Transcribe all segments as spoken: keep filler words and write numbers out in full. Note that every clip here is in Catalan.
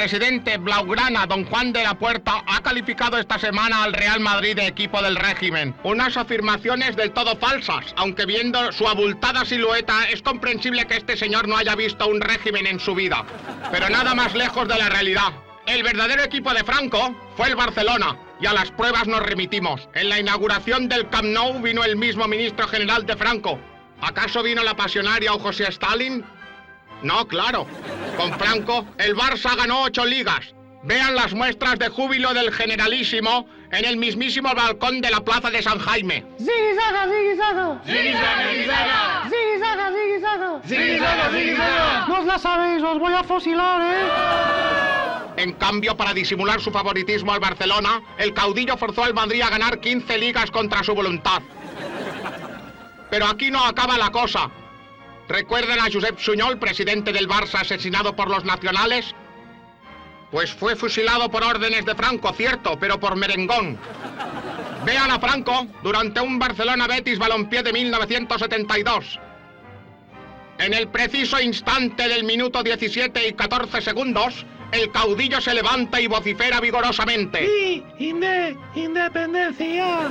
presidente blaugrana, don Juan de la Puerta, ha calificado esta semana al Real Madrid de equipo del régimen. Unas afirmaciones del todo falsas, aunque viendo su abultada silueta es comprensible que este señor no haya visto un régimen en su vida. Pero nada más lejos de la realidad. El verdadero equipo de Franco fue el Barcelona, y a las pruebas nos remitimos. En la inauguración del Camp Nou vino el mismo ministro general de Franco. ¿Acaso vino la pasionaria o José Stalin? No, claro. Con Franco, el Barça ganó ocho ligas. Vean las muestras de júbilo del generalísimo en el mismísimo balcón de la plaza de San Jaime. ¡Ziggy-zaga, ziggy-zaga! ¡Ziggy-zaga, ziggy-zaga! ¡Ziggy-zaga, ziggy-zaga! ¡Ziggy-zaga, ziggy-zaga! ¡No os la sabéis, os voy a fusilar, eh! En cambio, para disimular su favoritismo al Barcelona, el caudillo forzó al Madrid a ganar quince ligas contra su voluntad. Pero aquí no acaba la cosa. ¿Recuerdan a Josep Sunyol, presidente del Barça, asesinado por los nacionales? Pues fue fusilado por órdenes de Franco, cierto, pero por merengón. Vean a Franco durante un Barcelona-Betis Balompié de mil novecientos setenta y dos. En el preciso instante del minuto diecisiete y catorce segundos, el caudillo se levanta y vocifera vigorosamente. ¡Sí! ¡Inde! ¡Independencia!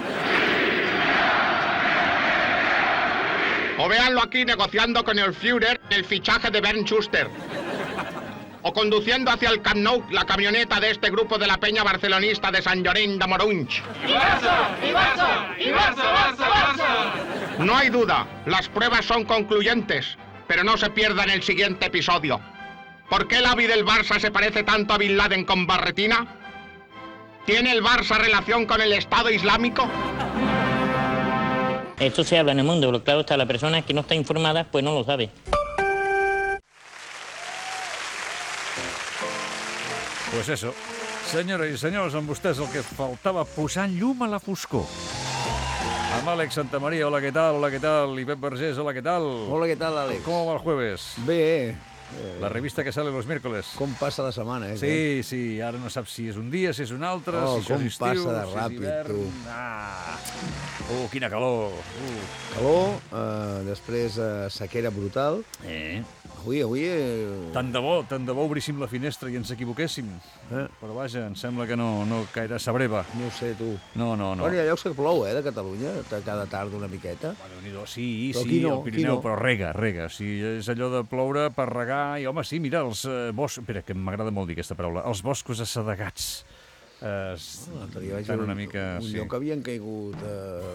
O véanlo aquí negociando con el Führer el fichaje de Bernd Schuster. O conduciendo hacia el Camp Nou la camioneta de este grupo de la peña barcelonista de Sant Llorenç de Morunys. ¡Y Barça! ¡Y Barça! ¡Y Barça, Barça, Barça! No hay duda, las pruebas son concluyentes, pero no se pierdan el siguiente episodio. ¿Por qué el A V I del Barça se parece tanto a Bin Laden con barretina? ¿Tiene el Barça relación con el Estado Islámico? Esto se habla en el mundo, pero claro está, la persona que no está informada, pues no lo sabe. Pues eso. Senyores i senyors, amb vostès el que faltava, posant llum a la foscor. Amb Àlex Santamaría, hola, ¿qué tal? Hola, ¿qué tal? Y Pep Vergés, hola, ¿qué tal? Hola, ¿qué tal, Àlex? ¿Cómo va el jueves? Bé. La revista que sale los miércoles. Com passa la setmana, eh? Sí, sí, ara no saps si és un dia, si és un altre, oh, si això és estiu, passa de si ràpid, és hivern... tu. Ah. Uh, quina calor. Uh. Calor, eh, després eh, sequera brutal. Eh. Avui, avui... Eh... Tant de bo, tant de bo obríssim la finestra i ens equivoquéssim. Eh? Però vaja, em sembla que no, no cairà sa breva. No ho sé, tu. No, no, no. Bueno, hi ha llocs que plou, eh, de Catalunya, cada tarda una miqueta. Bueno, sí, però sí, no, el Pirineu, no. Però rega, rega. Sí, és allò de ploure per regar... I, home, sí, mira, els eh, boscos... Espera, que m'agrada molt dir aquesta paraula. Els boscos assedegats. Eh, oh, estan un, una mica... Un sí. lloc que havien caigut...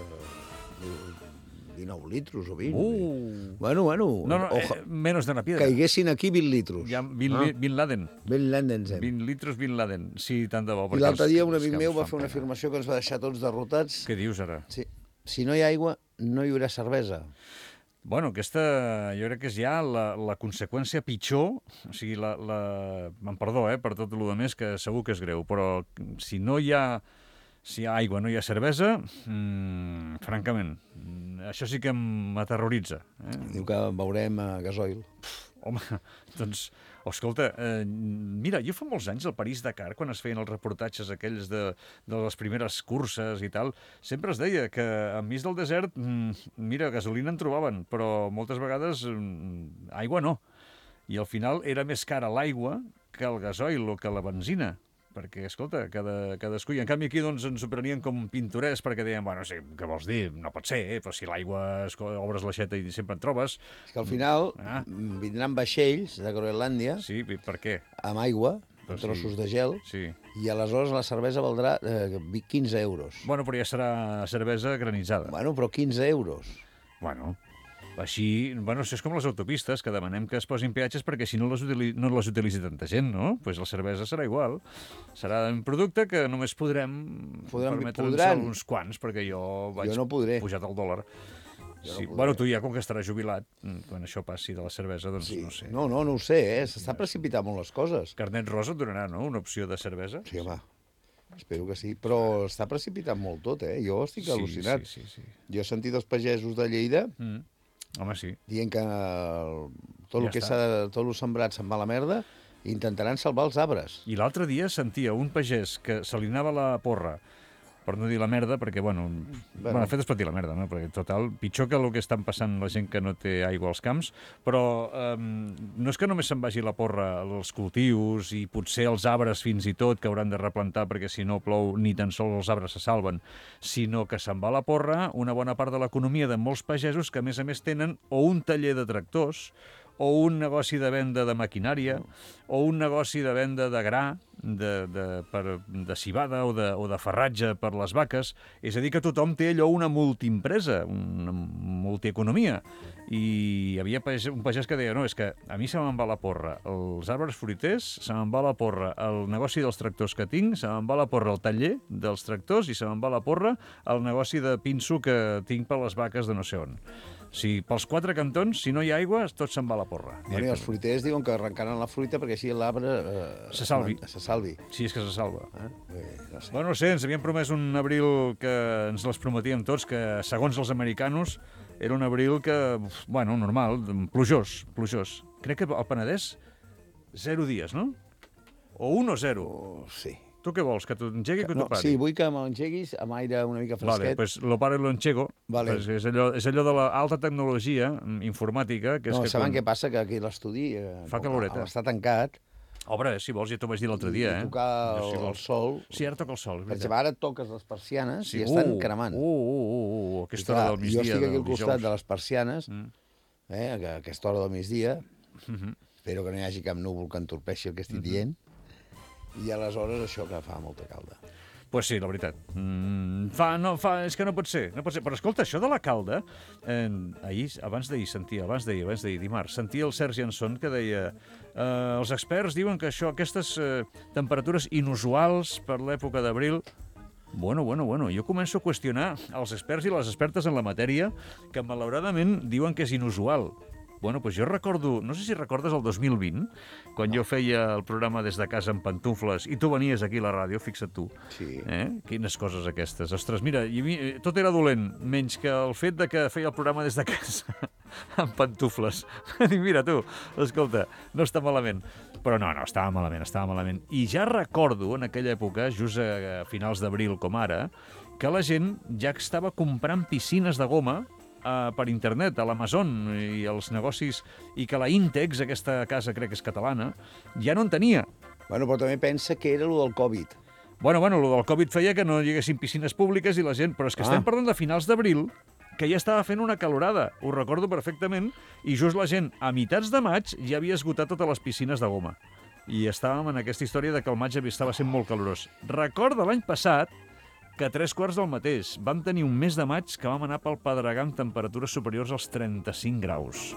Eh, dinou litros o vint. Uh. Bueno, bueno. No, no, oja, eh, menos de una piedra. Caiguessin aquí vint litros. Ja, Bin, ah. Bin Laden. Bin Laden, zem. vint litros Bin Laden. Sí, tant de bo. I l'altre dia un amic els meu va fan fer una pena. afirmació que ens va deixar tots derrotats. Què dius ara? Sí. Si no hi ha aigua, no hi haurà cervesa. Bueno, aquesta jo crec que és ja la, la conseqüència pitjor, o sigui, la, la... Em perdó, eh, per tot el que més, que segur que és greu, però si no hi ha, si hi ha aigua, no hi ha cervesa, mmm, francament, això sí que m'aterroritza. Eh? Diu que veurem a gasoil. Home, doncs, escolta, eh, mira, jo fa molts anys al París-Dakar, quan es feien els reportatges aquells de, de les primeres curses i tal, sempre es deia que enmig del desert, mm, mira, gasolina en trobaven, però moltes vegades mm, aigua no. I al final era més cara l'aigua que el gasoil o que la benzina. Perquè, escolta, cada, cadascú... I en canvi aquí doncs, ens ho prenien com pintoresc perquè deien, bueno, sí, què vols dir? No pot ser, eh? Però si l'aigua obres l'aixeta i sempre en trobes... És que al final ah. vindran vaixells de Groenlàndia... Sí, per què? Amb aigua, però amb trossos sí. de gel, sí. I aleshores la cervesa valdrà eh, quinze euros. Bueno, però ja serà cervesa granitzada. Bueno, però quinze euros. Bueno... Així, bueno, és com les autopistes, que demanem que es posin peatges perquè si no les, utili no les utilitzi tanta gent, no? Doncs pues la cervesa serà igual. Serà un producte que només podrem, podrem permetre'ns uns quants, perquè jo vaig jo no podré. pujat el dòlar. Jo sí. no bueno, tu ja, com que estaràs jubilat, quan això passi de la cervesa, doncs sí. no sé. No, no, no ho sé, eh? S'està precipitant molt les coses. Carnet Rosa et donarà, no?, una opció de cervesa? Sí, home. Espero que sí, però està precipitant molt tot, eh? Jo estic sí, al·lucinat. Sí, sí, sí. Jo he sentit els pagesos de Lleida mm. Home, sí. dient que el, tot, ja el que s'ha, tot el sembrat se'n va a la merda i intentaran salvar els arbres. I l'altre dia sentia un pagès que se li anava la porra per no dir la merda, perquè, bueno, bueno, bueno de fet es pot dir la merda, no? Perquè, total, pitjor que el que estan passant la gent que no té aigua als camps, però eh, no és que només se'n vagi la porra als cultius i potser els arbres fins i tot que hauran de replantar perquè si no plou ni tan sols els arbres se salven, sinó que se'n va a la porra una bona part de l'economia de molts pagesos que, a més a més, tenen o un taller de tractors o un negoci de venda de maquinària, o un negoci de venda de gra, de, de, per, de civada o de, o de farratge per les vaques. És a dir, que tothom té allò una multiempresa, una multieconomia. I hi havia pagès, un pagès que deia, no, és que a mi se me'n va la porra els arbres fruiters, se me'n va la porra el negoci dels tractors que tinc, se me'n va la porra el taller dels tractors i se me'n va la porra el negoci de pinso que tinc per les vaques de no sé on. Si pels quatre cantons, si no hi ha aigua, tot se'n va a la porra. Bueno, i els fruiters diuen que arrencaran la fruita perquè així l'arbre eh, se salvi. Se salvi. Sí, és que se salva. Eh? Bé, no sé. Bueno, no sé, ens havien promès un abril que ens les prometíem tots, que segons els americanos era un abril que, bueno, normal, plujós, plujós. Crec que al Penedès, zero dies, no? O un o zero. Oh, sí. Tu què vols, que t'ho engegui o que No, t'ho pari? sí, vull que m'engeguis amb aire una mica Vale, fresquet. pues lo paro y lo enchego. Vale. Pues és, allò, és allò de l'alta tecnologia informàtica. Que és No, que saben quan... què passa? Que aquí l'estudi eh, Fa caloreta. està tancat. Obre, si vols, ja t'ho vaig dir l'altre dia, I eh? tocar Jo, si el vols. sol. Sí, ara toca el sol, és Per veritat. exemple, ara toques les persianes Sí. i estan uh, cremant. Uh, uh, uh, uh, I aquesta clar, hora del migdia. jo estic aquí del al costat dijous. de les persianes, Mm. eh, a aquesta hora del migdia. Mhm. Espero que no hi hagi cap núvol que entorpeixi el que estic Mhm. dient. I aleshores això que fa molta calda. Pues sí, la veritat. Mm, fa, no, fa, és que no pot ser, no pot ser. Però escolta, això de la calda, eh, ahir, abans d'ahir sentia, abans d'ahir, abans d'ahir, dimarts, sentia el Sergi Anson que deia eh, els experts diuen que això, aquestes eh, temperatures inusuals per l'època d'abril. Bueno, bueno, bueno, jo començo a qüestionar els experts i les expertes en la matèria que malauradament diuen que és inusual. Bueno, doncs jo recordo, no sé si recordes el dos mil vint, quan jo feia el programa des de casa en pantufles i tu venies aquí a la ràdio, fixa't tu. Sí. Eh? Quines coses aquestes. Ostres, mira, i mi, tot era dolent, menys que el fet de que feia el programa des de casa en pantufles. Dic, mira tu, escolta, no està malament. Però no, no, estava malament, estava malament. I ja recordo, en aquella època, just a finals d'abril com ara, que la gent ja estava comprant piscines de goma Uh, per internet, a l'Amazon i els negocis, i que la Intex, aquesta casa crec que és catalana, ja no en tenia. Bueno, però també pensa que era el del Covid. Bueno, bueno, el del Covid feia que no hi haguessin piscines públiques i la gent... Però és que Ah. estem parlant de finals d'abril, que ja estava fent una calorada, ho recordo perfectament, i just la gent, a mitats de maig, ja havia esgotat totes les piscines de goma. I estàvem en aquesta història de que el maig estava sent molt calorós. Recorda l'any passat que a tres quarts del mateix vam tenir un mes de maig que vam anar pel Pedregar amb temperatures superiors als trenta-cinc graus.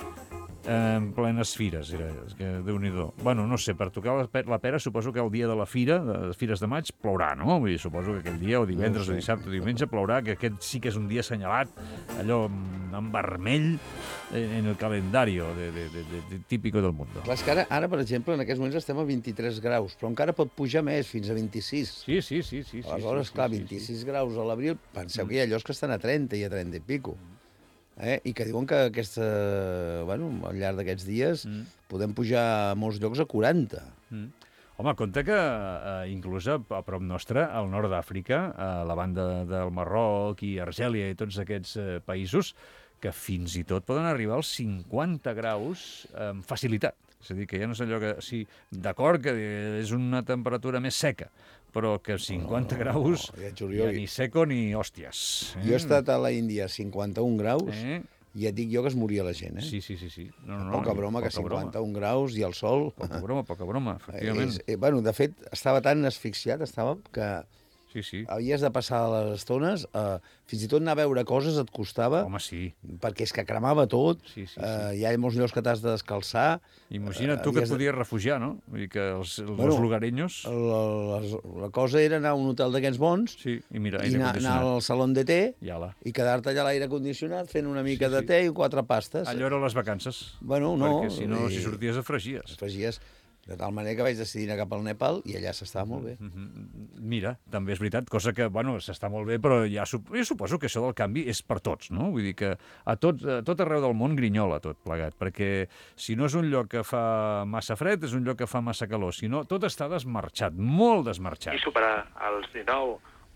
Eh, en plenes fires, era, és que Déu-n'hi-do. Bueno, no sé, per tocar la, pe la pera suposo que el dia de la fira, de les fires de maig, plourà, no? Vull dir, suposo que aquell dia, o divendres, No ho sé. o dissabte, o diumenge, plourà, que aquest sí que és un dia assenyalat, allò en vermell, en el calendari de, de, de, de, de típico del mundo. Clar, és que ara, ara, per exemple, en aquests moments estem a vint-i-tres graus, però encara pot pujar més, fins a vint-i-sis. Sí, sí, sí. sí, sí Aleshores, sí, clar, sí, vint-i-sis graus a l'abril, penseu que hi ha llocs que estan a trenta i a trenta i pico. Eh? I que diuen que aquesta, bueno, al llarg d'aquests dies Mm. podem pujar a molts llocs a quaranta. Mm. Home, compte que eh, inclús a, a prop nostre, al nord d'Àfrica, a la banda del Marroc i Argèlia i tots aquests eh, països, que fins i tot poden arribar als cinquanta graus amb facilitat. És a dir, que ja no és allò que... Sí, d'acord que és una temperatura més seca, però que cinquanta No, graus ja et juro jo ja que- ni seco ni hòsties. Eh? Jo he estat a la Índia a cinquanta-un graus Eh? i ja et dic jo que es moria la gent, eh? Sí, sí, sí. sí. No, no, Poca no, broma, que poca broma. cinquanta-un graus i el sol... Poca broma, poca broma, efectivament. És, eh, bueno, de fet, estava tan asfixiat, estava, que Sí, sí. havies de passar les estones, eh, fins i tot anar a veure coses et costava, Home, sí. perquè és que cremava tot, Sí, sí, sí. Eh, hi ha molts llocs que t'has de descalçar. Imagina't Eh, tu que et havies de- podies refugiar, no? Vull dir que els, els Bueno, lugareños... La, la, la cosa era anar a un hotel d'aquests bons Sí, i mira, i aire anar, anar condicionat. al saló de té I ala. i quedar-te allà a l'aire condicionat fent una mica Sí, de sí. té i quatre pastes. Allò eren les vacances. Bueno, no. Perquè si no, i- si sorties et fregies. Afegies, de tal manera que vaig decidir anar cap al Nepal i allà s'estava molt bé. Mhm. Mira, també és veritat, cosa que, bueno, s'està molt bé, però ja sup jo suposo que això del canvi és per tots, no? Vull dir que a tot, a tot arreu del món grinyola tot plegat, perquè si no és un lloc que fa massa fred, és un lloc que fa massa calor, si no, tot està desmarxat, molt desmarxat. I superar els dinou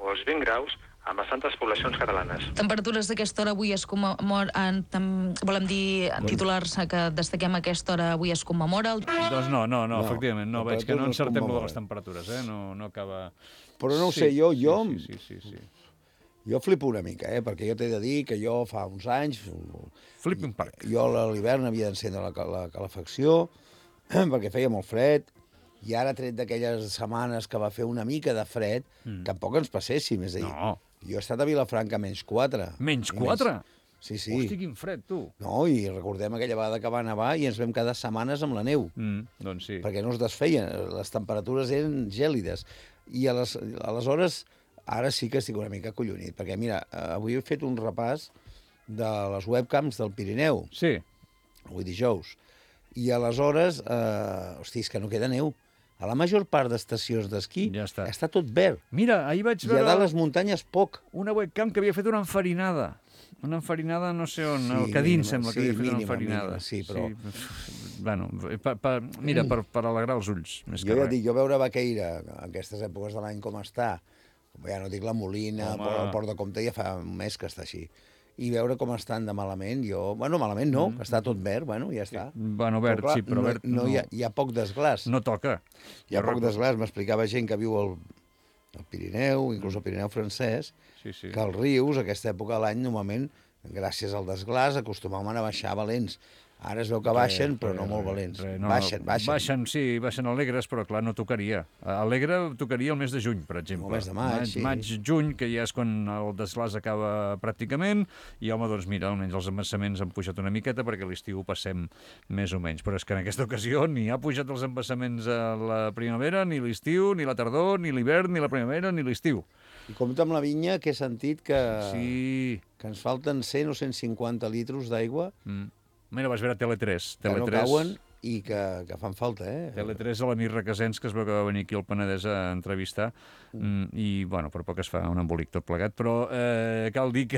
o els vint graus a bastantes poblacions catalanes. Temperatures d'aquesta hora avui es commemoren, volem dir, en titulars que destaquem aquesta hora avui es commemora. El... Doncs no, no, no, No, efectivament, no, veig que no temperatures no es encertem lo de commemoren. les temperatures, eh? No, no acaba... Però no ho Sí, sé, jo, sí, jo, Sí, sí, sí, sí. jo flipo una mica, eh? Perquè jo t'he de dir que jo fa uns anys... Flipping Park. Jo a l'hivern havia d'encendre la, la calefacció perquè feia molt fred, i ara, tret d'aquelles setmanes que va fer una mica de fred, mm. tampoc ens passéssim, és a dir, No. jo he estat a Vilafranca menys quatre. Menys I quatre? Sí, sí. Hosti, quin fred, tu. No, i recordem aquella vegada que va nevar i ens vam quedar setmanes amb la neu, Mm, doncs sí. perquè no es desfeien, les temperatures eren gèlides. I les, aleshores, ara sí que estic una mica collonit, perquè mira, avui he fet un repàs de les webcams del Pirineu, Sí. avui dijous, i aleshores, eh, hosti, és que no queda neu. A la major part d'estacions d'esquí Ja està. està tot verd. Mira, ahir vaig I a veure dalt les muntanyes poc. una webcam que havia fet una enfarinada. Una enfarinada no sé on, Sí, al Cadín mínima, sembla que sí, havia fet una mínima, enfarinada. mínima, sí, però- Sí, bueno, pa, pa, mira, per, per alegrar els ulls, més Jo que ja res. et dic, jo veure Baqueira, en aquestes èpoques de l'any com està, com ja no dic la Molina, Home. el Port de Comte ja fa un mes que està així, i veure com estan de malament, jo... Bueno, malament no, que està tot verd, bueno, ja està. Bueno, verd, clar, sí, però no, verd no, hi, ha, hi ha poc desglàs. no toca. Hi ha Jo poc recordo- desglàs. M'explicava gent que viu al, al Pirineu, inclús al Pirineu francès, Sí, sí. que els rius, a aquesta època de l'any, normalment, gràcies al desglàs, acostumaven a baixar valents. Ara es veu que baixen, però no molt valents. Re, no, Baixen, baixen. Baixen, sí, baixen alegres, però clar, no tocaria. Alegre tocaria el mes de juny, per exemple. El mes de maig, sí. Maig, juny, que ja és quan el desglàs acaba pràcticament, i home, doncs mira, almenys els embassaments han pujat una miqueta perquè l'estiu ho passem més o menys. Però és que en aquesta ocasió ni ha pujat els embassaments a la primavera, ni l'estiu, ni la tardor, ni l'hivern, ni la primavera, ni l'estiu. I compte amb la vinya, que he sentit que, Sí. que ens falten cent o cent cinquanta litres d'aigua Mm. Mira, vaig veure Tele tres. que Tele no tres... cauen i que, que fan falta, eh? Tele tres a l'Amir Requesens, que es veu que va venir aquí al Penedès a entrevistar, mm. i, bueno, per poc es fa un embolic tot plegat, però eh, cal dir que,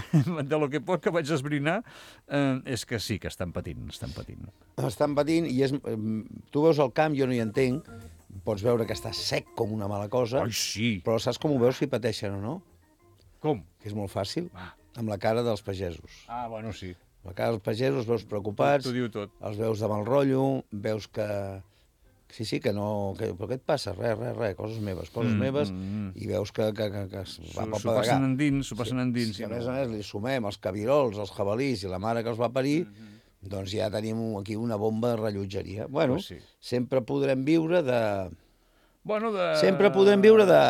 de lo que poc que vaig esbrinar, eh, és que sí, que estan patint, estan patint. Estan patint i és... Tu veus el camp, jo no hi entenc, pots veure que està sec com una mala cosa, Ai, sí! però saps com ho veus si pateixen o no? Com? Que és molt fàcil, Ah. amb la cara dels pagesos. Ah, bueno, sí. La cara dels pagesos, els veus preocupats, T'ho diu tot. els veus de mal rotllo, veus que... Sí, sí, que no... Que... Però què et passa? Res, res, res, coses meves, coses Mm, mm, meves, mm, mm. i veus que, que, que, que es va pel S'ho pedregar. passen endins, s'ho passen endins. Si i a no. més a més li sumem els cabirols, els jabalís i la mare que els va parir, doncs ja tenim aquí una bomba de rellotgeria. Bueno, Pues sí. sempre podrem viure de... Bueno, de... Sempre podrem viure de...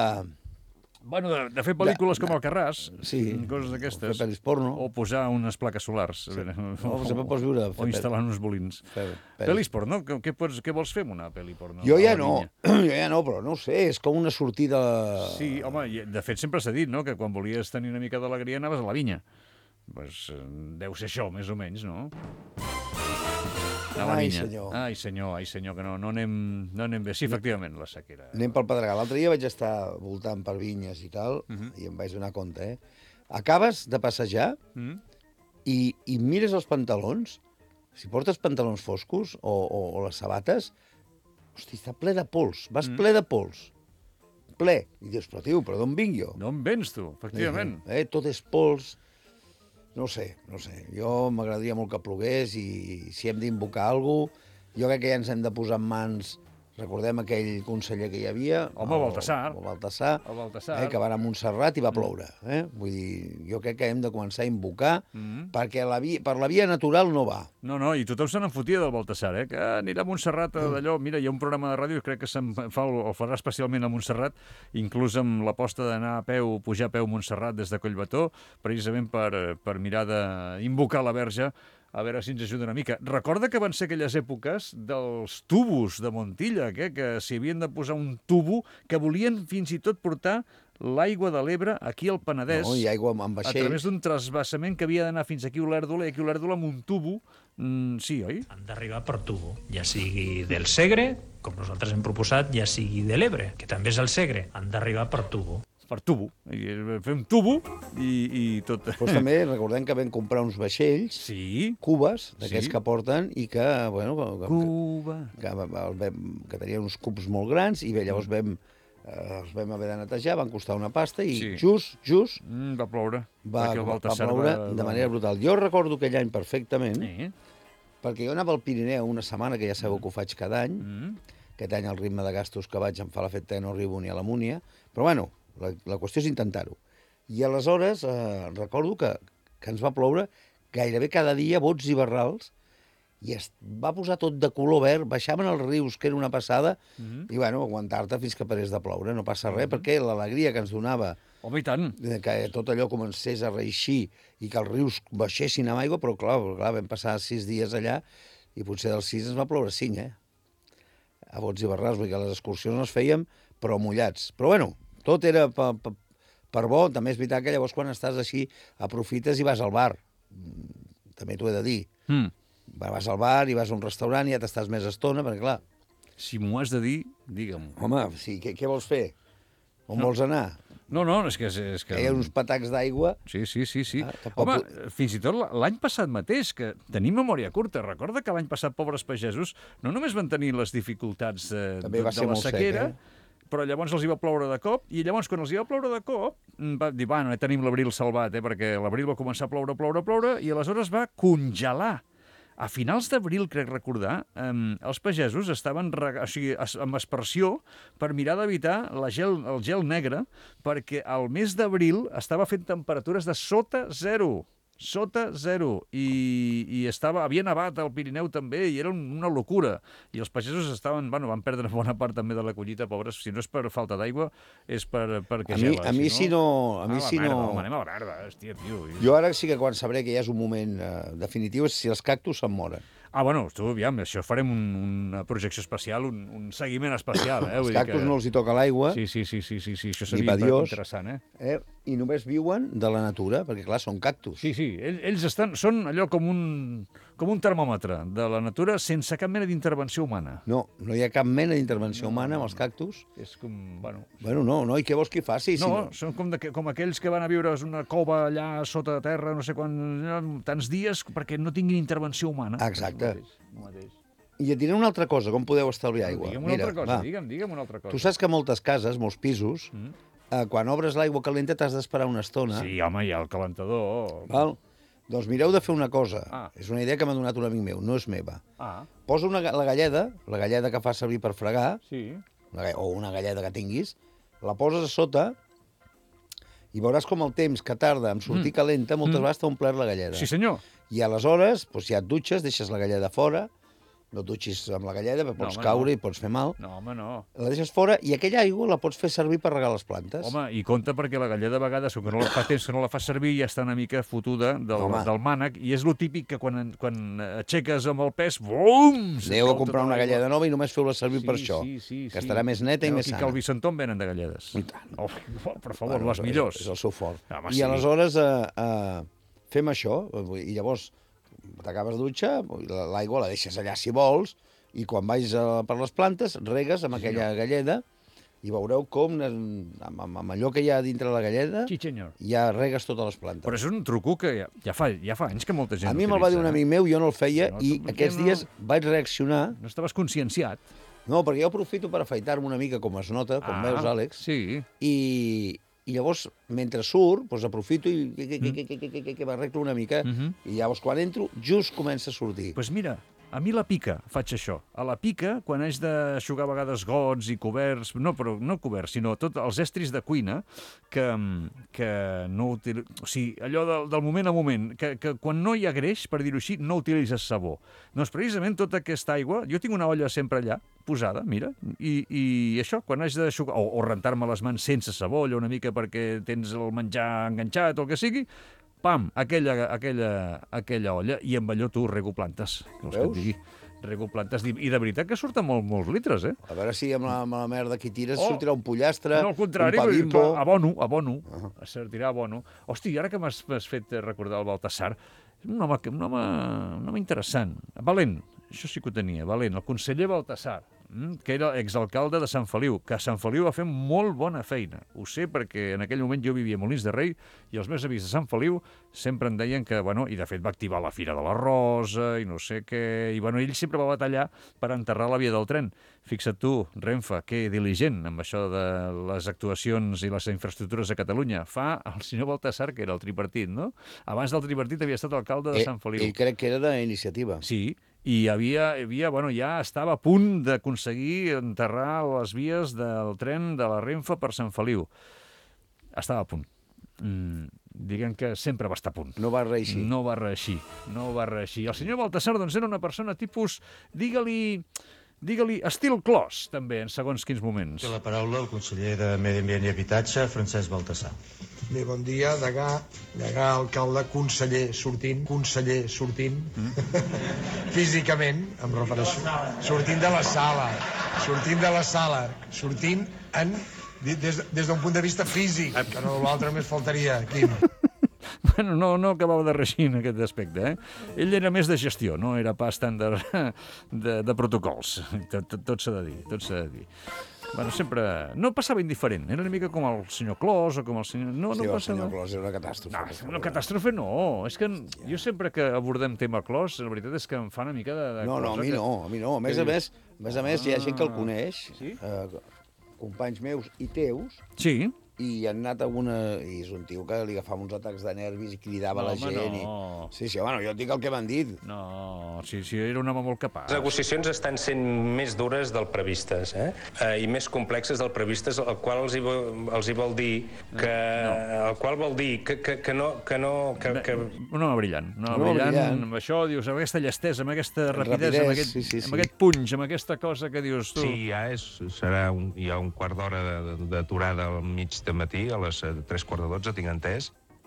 Bueno, de, de fer pel·lícules com Alcarràs, Sí. coses O d'aquestes. fer pel·lis porno. O posar unes plaques solars. Sí. No, sempre pots viure de fer O instal·lar uns bolins. Fer pel·lis. Pel·lis porno? Què, què, pots, què vols fer amb una pel·li porno? Jo a ja la no, vinya? jo ja no, però no ho sé, és com una sortida... Sí, home, i de fet sempre s'ha dit, no?, que quan volies tenir una mica d'alegria anaves a la vinya. Pues, eh, deu ser això, més o menys, no? A la Ai, vinya. senyor. Ai, senyor, ai, senyor, que no, no, anem, no anem bé. Sí, efectivament, la sequera. Anem pel Pedregar. L'altre dia vaig estar voltant per vinyes i tal, Mhm. i em vaig donar compte, eh? Acabes de passejar Mm? i, i mires els pantalons, si portes pantalons foscos o, o, o les sabates, hosti, està ple de pols, vas Mm. ple de pols. Ple. I dius, però tio, però d'on vinc jo? D'on vens tu, efectivament? Eh, tot és pols. No ho sé, no ho sé. Jo m'agradaria molt que plogués i si hem d'invocar alguna cosa, jo crec que ja ens hem de posar en mans. Recordem aquell conseller que hi havia. Home, Baltasar. El, el Baltasar. El Baltasar. Eh, que va anar a Montserrat i va ploure. Eh? Vull dir, jo crec que hem de començar a invocar Mm. perquè la via, per la via natural no va. No, no, i tothom se n'en fotia del Baltasar, eh? Que anirà a Montserrat Mm. d'allò. Mira, hi ha un programa de ràdio, crec que se'n fa, el farà especialment a Montserrat, inclús amb l'aposta d'anar a peu, pujar a peu a Montserrat des de Collbató, precisament per, per mirar d'invocar la Verge, a veure si ens ajuda una mica. Recorda que van ser aquelles èpoques dels tubos de Montilla, que, que s'hi havien de posar un tubo, que volien fins i tot portar l'aigua de l'Ebre aquí al Penedès, No? I aigua amb, amb a vaixells. través d'un trasbassament que havia d'anar fins aquí a Olèrdola, i aquí a Olèrdola amb un tubo. Mm, sí, oi? Han d'arribar per tubo, ja sigui del Segre, com nosaltres hem proposat, ja sigui de l'Ebre, que també és el Segre. Han d'arribar per tubo. Per tubo. I fer un tubo i, i tot. Doncs també recordem que vam comprar uns vaixells, Sí. cubes, d'aquests Sí. que porten, i que, bueno, que, Cuba. que, que, vam, que tenien uns cubs molt grans, i bé, llavors vam eh, els vam haver de netejar, van costar una pasta i Sí. just, just, Mm, va ploure. va, perquè el va Baltasar ploure va- de va- manera brutal. Jo recordo aquell any perfectament, Sí. perquè jo anava al Pirineu una setmana, que ja sabeu que ho faig cada any. Mm. Aquest any el ritme de gastos que vaig em fa l'efecte que no arribo ni a la Múnia, però bueno, la, la qüestió és intentar-ho. I aleshores eh, recordo que, que ens va ploure gairebé cada dia, bots i barrals, i es va posar tot de color verd, baixaven els rius, que era una passada, Mm. i bueno, aguantar-te fins que parés de ploure, no passa res, perquè l'alegria que ens donava Home, i tant. de que tot allò comencés a reeixir i que els rius baixessin amb aigua, però clar, clar vam passar sis dies allà i potser dels sis ens va ploure cinc, eh? A bots i barrals, vull dir que les excursions les fèiem, però mullats. Però bueno, tot era per, per, per bo. També és veritat que llavors quan estàs així aprofites i vas al bar. Mm, També t'ho he de dir. Mm. Vas al bar i vas a un restaurant i ja t'estàs més estona, perquè clar, Si m'ho has de dir, digue'm. home, sí, què, què vols fer? On no. vols anar? No, no, és que... És que... Hi ha uns patacs d'aigua. Sí, sí, sí, sí. Ah, tampoc- Home, fins i tot l'any passat mateix, que tenim memòria curta, recorda que l'any passat pobres pagesos no només van tenir les dificultats eh, També de, va de ser la molt sec, sequera, eh? però llavors els hi va ploure de cop, i llavors quan els hi va ploure de cop, mm, va dir, bueno, ja tenim l'abril salvat, eh, perquè l'abril va començar a ploure, ploure, ploure, i aleshores va congelar. A finals d'abril, crec recordar, eh, els pagesos estaven rega... o sigui, es- amb aspersió per mirar d'evitar la gel, el gel negre, perquè al mes d'abril estava fent temperatures de sota zero. Sota zero. I, i estava, havia nevat al Pirineu també, i era un, una locura. I els pagesos estaven, bueno, van perdre bona part també de la collita, pobres. Si no és per falta d'aigua, és per, perquè A mi, gela. a mi si no... A mi Ah, la si merda, no... home, anem a la merda, hòstia, tio. Jo ara sí que quan sabré que ja és un moment eh, definitiu és si els cactus se'n moren. Ah, bueno, tu, aviam, això farem un, una projecció especial, un, un seguiment especial, eh? Els Vull dir cactus que... no els hi toca l'aigua, Sí, sí, sí, sí, sí, sí, això Ni seria pa Dios. interessant, eh? eh? I només viuen de la natura, perquè clar, són cactus. Sí, sí, ells, ells estan, són allò com un, com un termòmetre de la natura sense cap mena d'intervenció humana. No, no hi ha cap mena d'intervenció humana amb els cactus. És com, bueno... Bueno, no, no, i què vols que hi faci? Si No, són com, de, com aquells que van a viure en una cova allà sota terra, no sé quan, tants dies, perquè no tinguin intervenció humana. Exacte. El mateix, el mateix. I et diré una altra cosa, com podeu estalviar aigua. Digue'm una Mira, altra cosa, va. digue'm, digue'm una altra cosa. Tu saps que moltes cases, molts pisos, Mm. eh, quan obres l'aigua calenta t'has d'esperar una estona. Sí, home, hi ha el calentador. Val? Doncs mireu de fer una cosa. Ah. És una idea que m'ha donat un amic meu, no és meva. Ah, Posa una, ga- la galleda, la galleda que fa servir per fregar, sí. una ga- o una galleda que tinguis, la poses a sota i veuràs com el temps que tarda en sortir Mm. calenta moltes Mm. vegades t'ha omplert la galleda. Sí, senyor. I aleshores, doncs, ja et dutxes, deixes la galleda fora, no et dutxis amb la galleda, perquè pots home, caure no. i pots fer mal. No, home, no. La deixes fora i aquella aigua la pots fer servir per regar les plantes. Home, i compte perquè la galleda a vegades, com que no la fa temps que no la fa servir, ja està una mica fotuda del, Home. del mànec, i és lo típic que quan, quan aixeques amb el pes, bum! Aneu a comprar una galleda nova i només feu-la servir Sí, per això, sí, sí, que sí. estarà més neta i Aquí més que sana. al Vicentó en venen de galledes. I tant. Oh, per favor, Bueno, les és- millors. És el seu fort. Home, I sí. aleshores eh, eh, fem això, i llavors t'acabes de dutxar, l'aigua la deixes allà si vols, i quan vais a, per les plantes, regues amb aquella galleda, i veureu com, eh, amb, amb, amb allò que hi ha dintre la galleda, Sí, senyor. ja regues totes les plantes. Però és un truco que ja, ja, fa, ja fa anys que molta gent A mi me'l va dir un utilitza, amic meu, jo no el feia, No, i tu, per què aquests no? dies vaig reaccionar. No estaves conscienciat. No, perquè jo aprofito per afaitar-me una mica, com es nota, com veus, Àlex, Sí. i, i llavors, mentre surt, doncs aprofito i que, que, que, que, que, que, que, que m'arreglo una mica, Mhm. i llavors quan entro, just comença a sortir. Doncs pues mira, a mi la pica faig això. A la pica, quan haig d'aixugar a vegades gots i coberts, no, però no coberts, sinó tots els estris de cuina, que, que no util... O sigui, allò del, del moment a moment, que, que quan no hi ha greix, per dir-ho així, no utilitzes sabó. Doncs precisament tota aquesta aigua, jo tinc una olla sempre allà, posada, mira, i, i això, quan haig d'aixugar, o, o rentar-me les mans sense sabó, allò una mica perquè tens el menjar enganxat o el que sigui, pam, aquella, aquella, aquella olla, i amb allò tu rego plantes. Que vols que et Veus? digui? Rego plantes, i de veritat que surten molt, molts litres, eh? A veure si amb la, amb la merda que hi tires Oh! sortirà un pollastre, No, al contrari, un pa vull dir, bimbo... clar, abono, abono, uh-huh. Sortirà abono. Hosti, ara que m'has m'has fet recordar el Baltasar, un home, que- un home, un home interessant, valent, això sí que ho tenia, valent, el conseller Baltasar. que era exalcalde de Sant Feliu, que a Sant Feliu va fer molt bona feina. Ho sé perquè en aquell moment jo vivia a Molins de Rei i els meus amics de Sant Feliu sempre em deien que, bueno, i de fet va activar la Fira de la Rosa i no sé què, i bueno, ell sempre va batallar per enterrar la via del tren. Fixa't tu, Renfe, que diligent amb això de les actuacions i les infraestructures a Catalunya. Fa el senyor Baltasar, que era el tripartit, no? Abans del tripartit havia estat alcalde de Eh, Sant Feliu. Ell crec que era d'iniciativa. Sí, i havia, havia, bueno, ja estava a punt d'aconseguir enterrar les vies del tren de la Renfe per Sant Feliu. Estava a punt. Mm, diguem que sempre va estar a punt. No va reeixir. No va reeixir, no va reeixir. El senyor Baltasar, doncs, era una persona tipus, digue-li, digue-li, estil Clos, també, en segons quins moments. Té la paraula el conseller de Medi Ambient i Habitatge, Francesc Baltasar. Bé, bon dia, degà, degà, alcalde, conseller sortint, conseller sortint, mm. físicament, em refereixo, sortint de la sala, sortint de la sala, sortint en, des, des d'un punt de vista físic, que no l'altre més faltaria, Quim. Bueno, no, no acabava de reeixir en aquest aspecte, eh? Ell era més de gestió, no era pas tant de, de, de protocols. Tot, tot, tot s'ha de dir, tot s'ha de dir. Bueno, sempre... No passava indiferent. Era una mica com el senyor Clos o com el senyor... No, sí, no el passava... senyor Clos era una catàstrofe. No, una catàstrofe no. És que jo sempre que abordem tema Clos, la veritat és que em fa una mica de... de no, no, a mi que... no, a mi no. A més a més, a més, a més hi ha gent que el coneix, sí? eh, companys meus i teus, sí. i han anat a una... I és un tio que li agafava uns atacs de nervis i cridava no, a la home, gent. No. I... Sí, sí, bueno, jo et dic el que m'han dit. No, sí, sí, era un home molt capaç. Les negociacions estan sent més dures del previstes, eh? eh I més complexes del previstes, el qual els hi vol, els hi vol dir que... No. El qual vol dir que, que, que no... Que no que, que... Un home brillant. Un home no, brillant, brillant. Amb això, dius, amb aquesta llestesa, amb aquesta rapidesa, Rapidesa, amb, aquest, sí, sí, sí. amb aquest punx, amb aquesta cosa que dius tu. Sí, ja és, serà un, hi ha un quart d'hora d'aturada al mig de matí, a les tres quarts de dotze, tinc entès?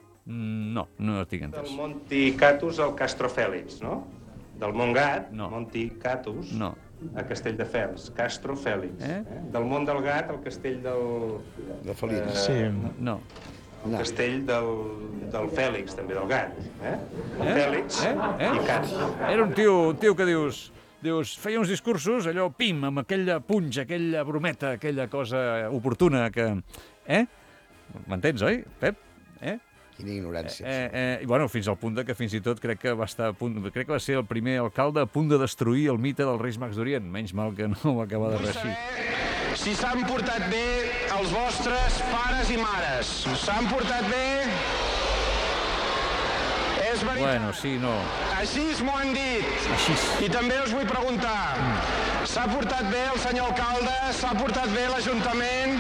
No, no tinc entès. Del Monti Catus al Castro Fèlix, no? Del Montgat, no. Monti Catus, no. a Castelldefels, Castro Fèlix. Eh? Eh? Del Mont del Gat al Castell del... De Felip. Eh, sí, no. El castell del, del Fèlix, també, del Gat. Eh? El eh? Fèlix eh? Eh? i Cat. Era un tio, un tio que dius... Dius, feia uns discursos, allò, pim, amb aquella punxa, aquella brometa, aquella cosa oportuna que... Eh? M'entens, oi, Pep? Eh? Quina ignorància. Eh, eh, I, bueno, fins al punt de que fins i tot crec que va estar a punt, crec que va ser el primer alcalde a punt de destruir el mite dels Reis Mags d'Orient. Menys mal que no va acabar de reeixir. Si s'han portat bé els vostres pares i mares. S'han portat bé... És veritat. Bueno, sí, no. Així m'ho han dit. Així. I també us vull preguntar, mm. s'ha portat bé el senyor alcalde? S'ha portat bé l'Ajuntament?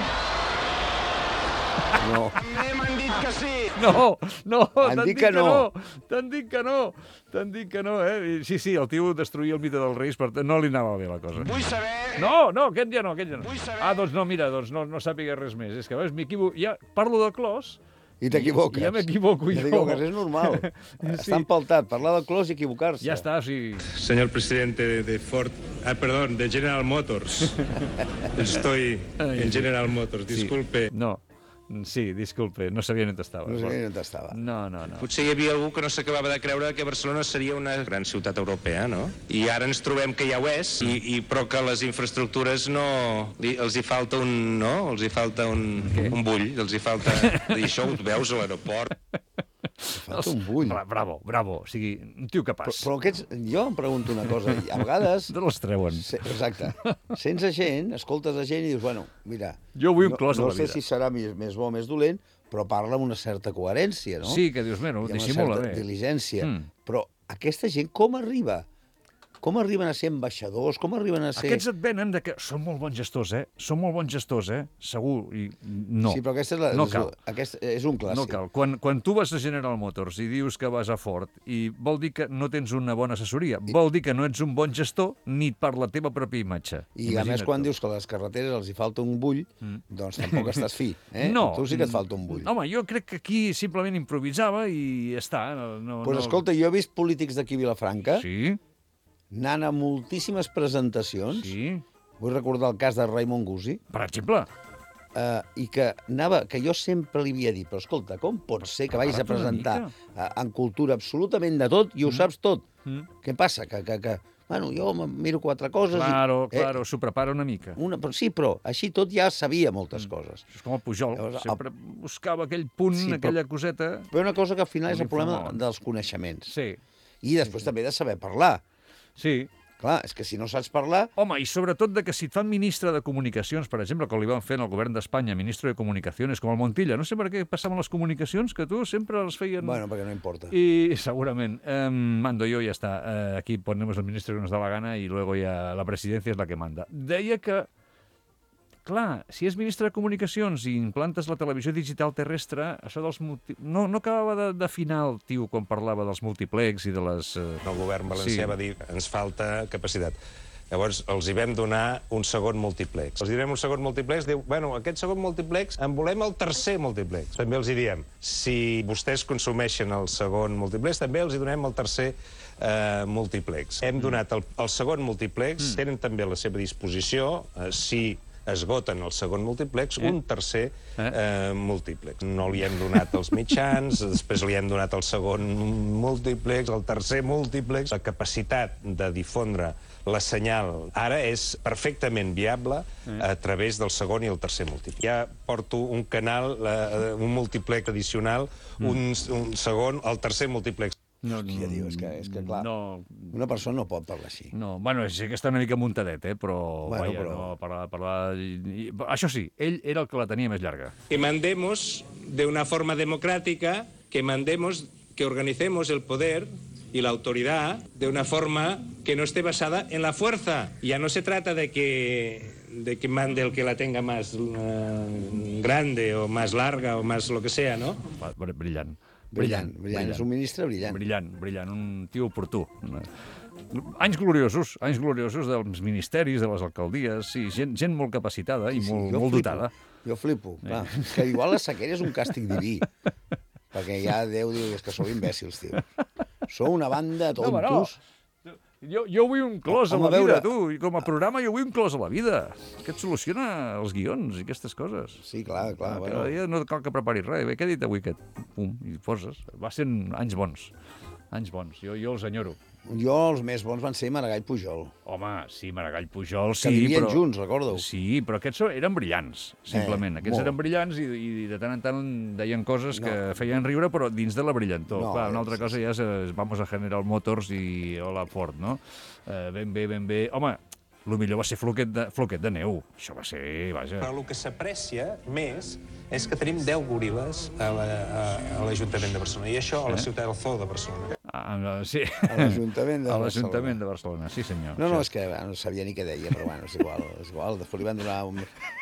No. També m'han dit que sí. No, no, t'han dit que no. T'han dit que no. T'han dit que no, eh? Sí, sí, el tio destruïa el mite dels Reis, però no li anava bé la cosa. Vull saber... No, no, aquest ja no, aquest ja no. Vull saber... Ah, doncs no, mira, doncs no, no sàpiga res més. És que, veus, m'equivoco... Ja parlo de Clos... I t'equivoques. Ja m'equivoco jo. T'equivoques, és normal. Sí. Està empaltat, parlar del Clos i equivocar-se. Ja està, sí. Señor presidente de Ford... Ah, perdón, de General Motors. Estoy en General Motors, disculpe. Sí. No, sí, disculpe, no sabia on estava. No sabia on estava. No, no, no. Potser hi havia algú que no s'acabava de creure que Barcelona seria una gran ciutat europea, no? I ara ens trobem que ja ho és, i, i però que les infraestructures no... Li, els hi falta un... no? Els hi falta un, un bull, els hi falta... I això ho veus a l'aeroport. Falta un bull. Bravo, bravo, o sigui, un tio capaç. Però, però aquests, jo em pregunto una cosa, a vegades... D'on els treuen? Se, exacte. Sents a gent, escoltes a gent i dius, bueno, mira... Jo vull un Clos no, a la vida. No sé si serà més, més bo o més dolent, però parla amb una certa coherència, no? Sí, que dius, bueno, dissimula bé. I amb una certa diligència. Mm. Però aquesta gent com arriba? Com arriben a ser ambaixadors? Com arriben a ser... Aquests et venen de que són molt bons gestors, eh? Són molt bons gestors, eh? Segur. I no. Sí, però aquesta és, la, no cal. Aquest és un clàssic. No cal. Quan, quan tu vas a General Motors i dius que vas a Ford, i vol dir que no tens una bona assessoria, I... vol dir que no ets un bon gestor ni per la teva pròpia imatge. I Imagina't a més quan tu. Dius que a les carreteres els hi falta un bull, mm. doncs tampoc estàs fi. Eh? No. Tu sí que et falta un bull. Home, jo crec que aquí simplement improvisava i ja està. No, no, pues no... escolta, jo he vist polítics d'aquí a Vilafranca sí. anant a moltíssimes presentacions. Sí. Vull recordar el cas de Raimon Guzzi. Per exemple. Uh, I que anava, que jo sempre li havia dit, però escolta, com pot ser que vagis a presentar uh, en cultura absolutament de tot i ho mm. saps tot? Mm. Què passa? Que, que, que Bueno, jo em miro quatre coses... Claro, i, claro, eh, s'ho prepara una mica. Una, però sí, però així tot ja sabia moltes mm. coses. És com el Pujol, Llavors, sempre el... buscava aquell punt, sí, aquella però, coseta... Però una cosa que al final és el problema dels coneixements. Sí. I després sí, també de saber parlar. Sí. Clar, és que si no saps parlar... Home, i sobretot de que si et fan ministre de Comunicacions, per exemple, que li van fer en el govern d'Espanya, ministre de Comunicacions, com el Montilla, no sé per què passaven les comunicacions, que tu sempre les feien... Bueno, perquè no importa. I segurament, eh, mando yo, ya está. Eh, aquí ponemos el ministro que nos da la gana y luego ya la presidencia es la que manda. Deia que, clar, si és ministre de Comunicacions i implantes la televisió digital terrestre, això dels multi... no, no acabava d'afinar el tio quan parlava dels multiplex i de les... Eh... El govern valencià sí. va dir ens falta capacitat. Llavors els hi vam donar un segon multiplex. Els hi donem un segon multiplex, diu, bueno, aquest segon multiplex en volem el tercer multiplex. També els hi diem, si vostès consumeixen el segon multiplex, també els hi donem el tercer eh, multiplex. Hem mm. donat el, el segon multiplex, mm. tenen també a la seva disposició, eh, si esgoten el segon multiplex, eh? un tercer eh? Eh, múltiplex. No li hem donat els mitjans, després li hem donat el segon múltiplex, el tercer múltiplex. La capacitat de difondre la senyal ara és perfectament viable eh? a través del segon i el tercer múltiplex. Ja porto un canal, eh, un múltiplex addicional, mm. un, un segon, el tercer múltiplex. No, Hòstia, diu, és que, és que clar, no, una persona no pot parlar així. No, bueno, sí que està una mica muntadet, eh, però, bueno, vaya, però... no, parlar, parlar... I, i, això sí, ell era el que la tenia més llarga. Que mandemos de una forma democrática, que mandemos, que organicemos el poder y la autoridad de una forma que no esté basada en la fuerza. Ya no se trata de que, de que mande el que la tenga más uh, grande o más larga o más lo que sea, ¿no? Brillant. Brillant, brillant, brillant. És un ministre brillant. Brillant, brillant, un tio oportú. Anys gloriosos, anys gloriosos dels ministeris, de les alcaldies, sí, gent, gent molt capacitada i molt, sí, molt dotada. Jo flipo, clar. Eh. És que igual la sequera és un càstig diví, perquè ja Déu diu és que sou imbècils, tio. Sou una banda de tontos. No, no. Jo, jo vull un clos a la vida, tu, i com a programa jo vull un clos a la vida, que et soluciona els guions i aquestes coses. Sí, clar, clar. Cada bueno. dia no cal que preparis res. Bé, què he dit avui aquest? Pum, i poses. Va ser anys bons, anys bons. Jo, jo els enyoro. Jo els més bons van ser Maragall Pujol. Home, sí, Maragall Pujol, sí, que vivien però... junts, recordo. Sí, però aquests eren brillants, simplement. Eh, aquests molt. eren brillants i, i de tant en tant deien coses no. que feien riure, però dins de la brillantor. No, Clar, una altra cosa ja és, és vamos a General Motors i hola Ford, no? Eh, ben bé, ben bé. Home, el millor va ser floquet de, floquet de neu. Això va ser, vaja... Però el que s'aprecia més és que tenim deu goril·les a l'Ajuntament la, de Barcelona, i això a la eh? ciutat del Zoo de Barcelona. Ah, sí. A l'Ajuntament de, de Barcelona, sí senyor. No, no, és que no sabia ni què deia, però bueno, és igual. És igual. Després li van donar un,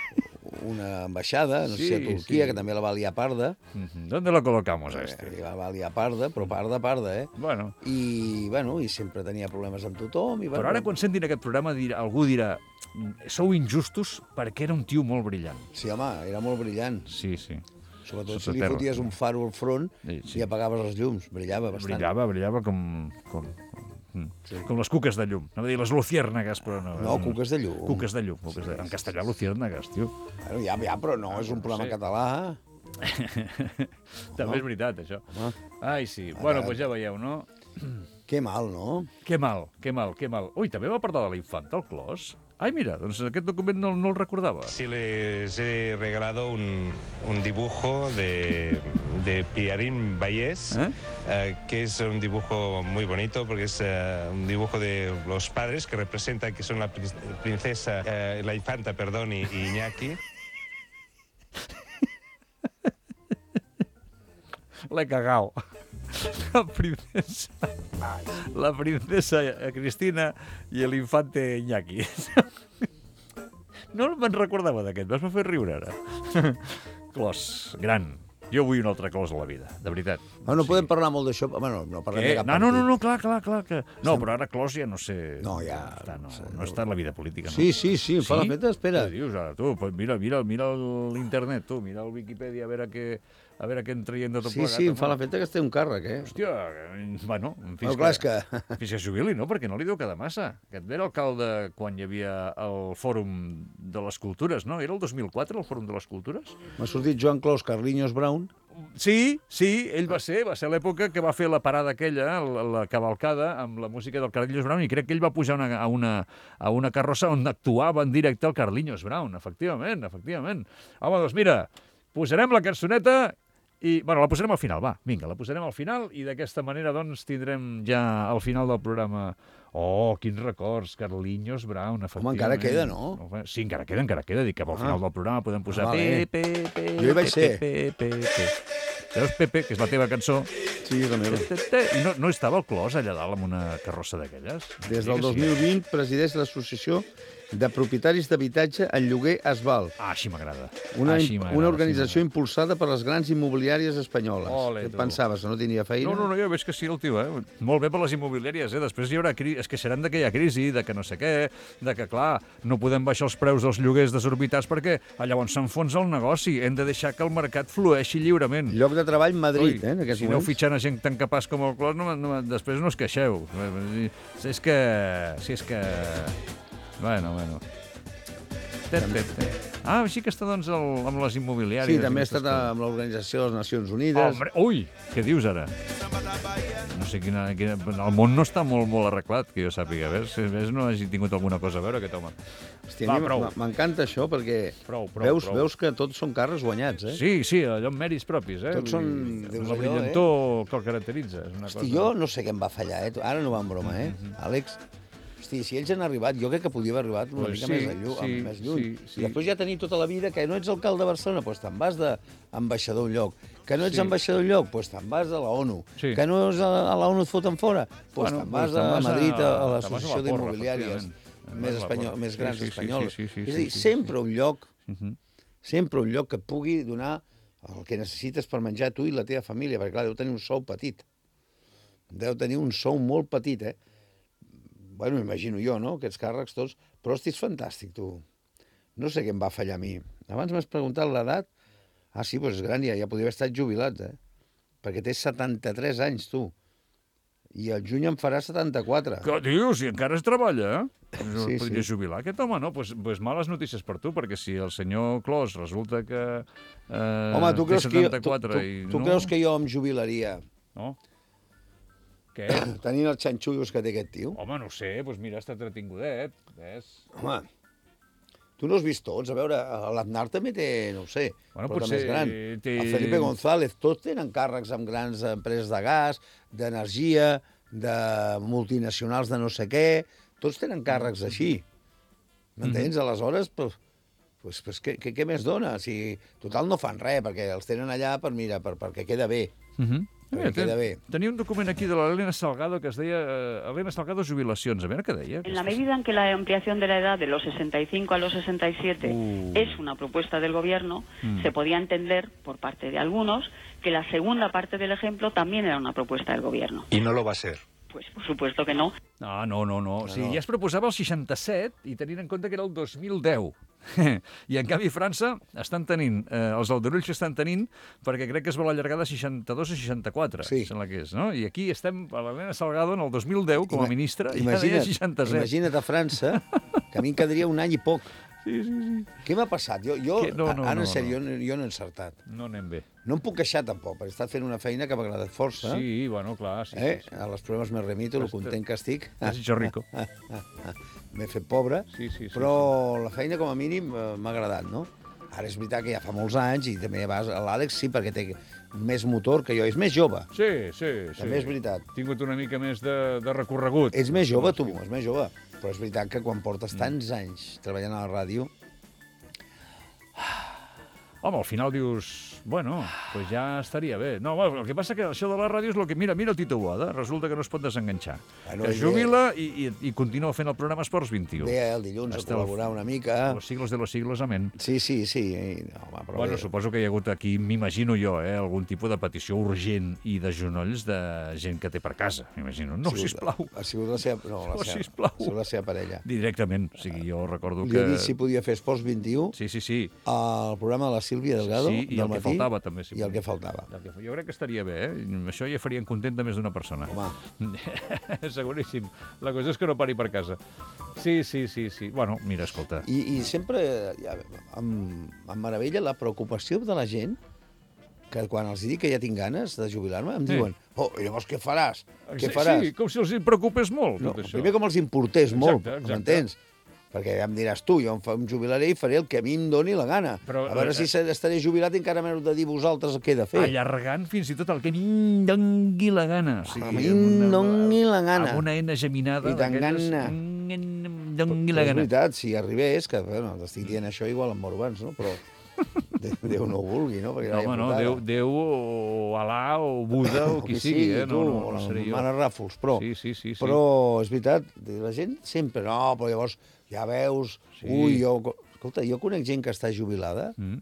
una ambaixada, no sí, sé si a Turquia, sí. que també la va liar parda. Uh-huh. ¿Dónde la colocamos, a este? Eh, la va liar parda, però parda, parda, eh? Bueno. I, bueno, i sempre tenia problemes amb tothom. I, bueno, però ara quan sentin aquest programa dirà, algú dirà sou injustos perquè era un tio molt brillant. Sí, home, era molt brillant. Sí, sí. Sobretot si li foties un faro al front sí, sí. i apagaves els llums. Brillava bastant. Brillava, brillava com... com... Sí. Com les cuques de llum. No dir les luciérnagas, però no. No, cuques de llum. Cuques de llum. Cuques de... En castellà, luciérnagas, tio. Bueno, ja, ja, però no, és un programa sí. català. També no? És veritat, això. No? Ai, sí. Ara... Bueno, doncs ja veieu, no? Que mal, no? Que mal, que mal, que mal. Ui, també va parlar de l'infant, el Clos. Ai, mira, doncs aquest document no, no el recordava. Sí, les he regalado un, un dibujo de, de Piarín Vallés, ¿Eh? Eh, que es un dibujo muy bonito, porque es eh, un dibujo de los padres que representa que son la princesa, eh, la infanta, perdón, y, y Iñaki. L'he cagao. La princesa... La princesa Cristina i l'infante Iñaki. No me'n recordava d'aquest, vas fer riure ara. Clos, gran. Jo vull un altre Clos a la vida, de veritat. No, no sí. podem parlar molt d'això. Bueno, no parlem de cap no, no, no, no, clar, clar, clar. Que... No, però ara Clos ja no sé... No, ja... Està, no, no està en la vida política, no? Sí, sí, sí, em fa la feta, espera. Què dius ara, tu? Pues mira, mira, mira l'internet, tu, mira el Wikipedia, a veure què... A veure què en traient de tot sí, plegat. Sí, sí, em fa la feta que es té un càrrec, eh? Hòstia, bueno, fins, no, clar, que, que... fins que jubili, no? Perquè no li deu quedar massa. Aquest era alcalde quan hi havia el Fòrum de les Cultures, no? Era el dos mil quatre, el Fòrum de les Cultures? M'ha sortit Joan Clos, Carlinhos Brown. Sí, sí, ell va ser, va ser l'època que va fer la parada aquella, la, la cavalcada, amb la música del Carlinhos Brown, i crec que ell va pujar una, a, una, a una carrossa on actuava en directe el Carlinhos Brown, efectivament, efectivament. Home, doncs mira, posarem la cançoneta i, bueno, la posarem al final, va, vinga, la posarem al final i d'aquesta manera, doncs, tindrem ja al final del programa... Oh, quins records, Carlinhos Brown, efectivament. Home, encara queda, no? Sí, encara queda, encara queda. Dic que al final del programa podem posar Ah, vale. Pe, pe, pe, Jo hi vaig pe, ser. pe, pe, pe. Veus, Pepe, que és la teva cançó? Sí, és la meva. Te, te, te. I no, no estava el Clos allà dalt amb una carrossa d'aquelles? Des Sí del que dos sí. mil vint presideix l'Associació de Propietaris d'Habitatge en Lloguer Asval. Ah, així m'agrada. Una, Així m'agrada, una sí, organització impulsada per les grans immobiliàries espanyoles. Ole, Què tu. pensaves, que no tenia feina? No, no, no, jo veig que sí, el tio, eh? Molt bé per les immobiliàries, eh? Després hi haurà crisi, es queixaran de que hi ha crisi, de que no sé què, de que, clar, no podem baixar els preus dels lloguers desorbitats perquè llavors s'enfonsa el negoci. Hem de deixar que el mercat flueixi lliurement. Lloc de treball Madrid, Ui, eh, en aquests si aneu moments. fitxant a gent tan capaç com el Clos, no, no, després no us queixeu. Si és que... Si és que... Bueno, bueno... Te, te, te. Ah, així que està, doncs, el, amb les immobiliàries. Sí, també i ha aquestes estat coses. amb l'Organització de les Nacions Unides. Hombre, ui, què dius ara? No sé quina, quina... El món no està molt, molt arreglat, que jo sàpiga. Ves, ves no hagi tingut alguna cosa a veure, aquest home. Hòstia, Va, a mi prou. m- m'encanta això perquè Prou, prou, veus, prou. veus que tots són càrrecs guanyats, eh? Sí, sí, allò amb mèrits propis, eh? Tots són, Vull dir, Déu-n'hi-do, la brillantor que el caracteritza. És una Hosti, cosa... jo no sé què em va fallar, eh? Ara no va en broma, eh? Àlex, hosti, si ells han arribat, jo crec que podia haver arribat una Pues mica sí, més, lluny, sí, més lluny. sí, sí. I després ja tenir tota la vida que no ets alcalde de Barcelona, doncs te'n vas d'ambaixador a un lloc. Que no ets Sí. ambaixador a un lloc, doncs te'n vas a la ONU. Sí. Que no és a, a la ONU et foten fora, doncs Bueno, te'n pues vas te'n a vas a- Madrid, a, a te'n vas a l'Associació la porra, d'Immobiliàries efectivament. Te'n més, vas a la espanyol, porra. més Sí, grans sí, sí, espanyoles. sí, sí, sí, és a dir, sí, sí, sempre sí. un lloc, Mhm. sempre un lloc que et pugui donar el que necessites per menjar tu i la teva família, perquè clar, deu tenir un sou petit. Deu tenir un sou molt petit, eh? Bueno, m'imagino jo, no?, aquests càrrecs tots. Però, hosti, és fantàstic, tu. No sé què em va fallar a mi. Abans m'has preguntat l'edat. Ah, sí, doncs és gran, ja, ja podria haver estat jubilat, eh? Perquè té setanta-tres anys, tu. I al juny en farà setanta-quatre. Què dius? I encara es treballa, eh? No Sí, sí, podria sí. jubilar aquest home, no? Doncs pues, pues males notícies per tu, perquè si el senyor Clos resulta que eh, Home, tu creus, té que jo, tu, setanta-quatre tu, i tu no... creus que jo em jubilaria No? Què? tenint els xanxullos que té aquest tio? Home, no ho sé, doncs mira, està entretingudet, ves? Home, tu no has vist tots. A veure, l'Aznar també té, no ho sé, Bueno, però també potser és gran. té- El Felipe González, tots tenen càrrecs amb grans empreses de gas, d'energia, de multinacionals de no sé què. Tots tenen càrrecs així. M'entens? Aleshores, pues, pues, pues, què, què, què més dona? Si, total, no fan res, perquè els tenen allà per, mira, per, perquè queda bé. Uh -huh. Perquè queda bé. Tenia un document aquí de l'Helena Salgado que es deia eh, Helena Salgado Jubilacions. A veure què deia. En la medida en que la ampliación de la edad de los sesenta y cinco a los sesenta y siete Uh. es una propuesta del Gobierno, Mm. se podía entender por parte de algunos que la segunda parte del ejemplo también era una propuesta del Gobierno. Y no lo va a ser. Pues por supuesto que no. Ah, no, no, no. O sigui, no. ja es proposava el seixanta-set i tenint en compte que era el dos mil deu. I en canvi França estan tenint, eh, els aldarulls que estan tenint, perquè crec que es vol allargar de seixanta-dos a seixanta-quatre, Sí. sembla que és, no? I aquí estem, a l'Helena Salgado, en el dos mil deu, com a Ima- ministra, i ja imagina't, deia seixanta-set. Imagina't a França, que a mi em quedaria un any i poc. Sí, sí, sí. Què m'ha passat? Jo, jo Que no, no, ara, no, en sèrio, no. jo, no, jo no he encertat. No anem bé. No em puc queixar tampoc, perquè he estat fent una feina que m'ha agradat força. Sí, bueno, clar, sí, eh? sí, sí. A les proves me remito, el Estàs- content que estic. T'has hecho rico. M'he fet pobre, Sí, sí, sí, però la feina, com a mínim, eh, m'ha agradat, no? Ara és veritat que ja fa molts anys i també vas... L'Àlex sí, perquè té més motor que jo. És més jove. Sí, sí, sí. També és veritat. Ha tingut una mica més de, de recorregut. Ets més jove, tu, és més jove. Però és veritat que quan Mm. portes tants anys treballant a la ràdio... Home, al final dius, bueno, pues ja estaria bé. No, bueno, el que passa que això de la ràdio és el que... Mira, mira el Tito Boada, resulta que no es pot desenganxar. Bueno, que es ell jubila i, i, i continua fent el programa Esports vint-i-u. Ve el dilluns a Hasta el- col·laborar una mica. Los siglos de los siglos, amén. Sí, sí, sí. eh, No, home, però Bueno, bé. suposo que hi ha hagut aquí, m'imagino jo, eh, algun tipus de petició urgent i de genolls de gent que té per casa, m'imagino. No, Ha sigut- sisplau. Ha sigut la seva... No, la No, seva, sisplau. Ha sigut la seva parella. Directament. O sigui, jo recordo Li que... he dit si podia fer Esports vint-i-u Sí, sí, sí. al programa de la Sílvia Delgado Sí, i del el que matí. faltava també. Si I el podia. que faltava. El que- Jo crec que estaria bé, eh? Això ja farien contenta més d'una persona. Home. Seguríssim. La cosa és que no pari per casa. Sí, sí, sí, sí. Bueno, mira, escolta. I, i sempre ja, em, em meravella la preocupació de la gent que quan els dic que ja tinc ganes de jubilar-me, em Sí. diuen, oh, i llavors què faràs? Què Sí, faràs? sí, com si els preocupés molt, No, tot això. primer com els importés molt, Exacte, exacte. m'entens? Perquè ja em diràs tu, jo em, fa, em jubilaré i faré el que a mi em doni la gana. Però, a veure eh, si se- estaré jubilat i encara m'heu de dir vosaltres el que he de fer. Allargant fins i tot el que a mi em dongui la gana. O sigui, A mi amb em una- dongui la gana. Amb una eina geminada I tan d'aquelles, gana. em dongui la És gana. veritat, si arribés, que bueno, t'estic dient això igual amb urbans, no? Però Déu, Déu no ho vulgui, no? Perquè No, home, no, Déu, Déu o Alà o Buda o qui sigui, eh? tu, No, no, o no la seré jo. mare Ràfols, però, Sí, sí, sí, sí. però és veritat, la gent sempre, no, però llavors ja veus, Sí. ui, jo... Escolta, jo conec gent que està jubilada Mm.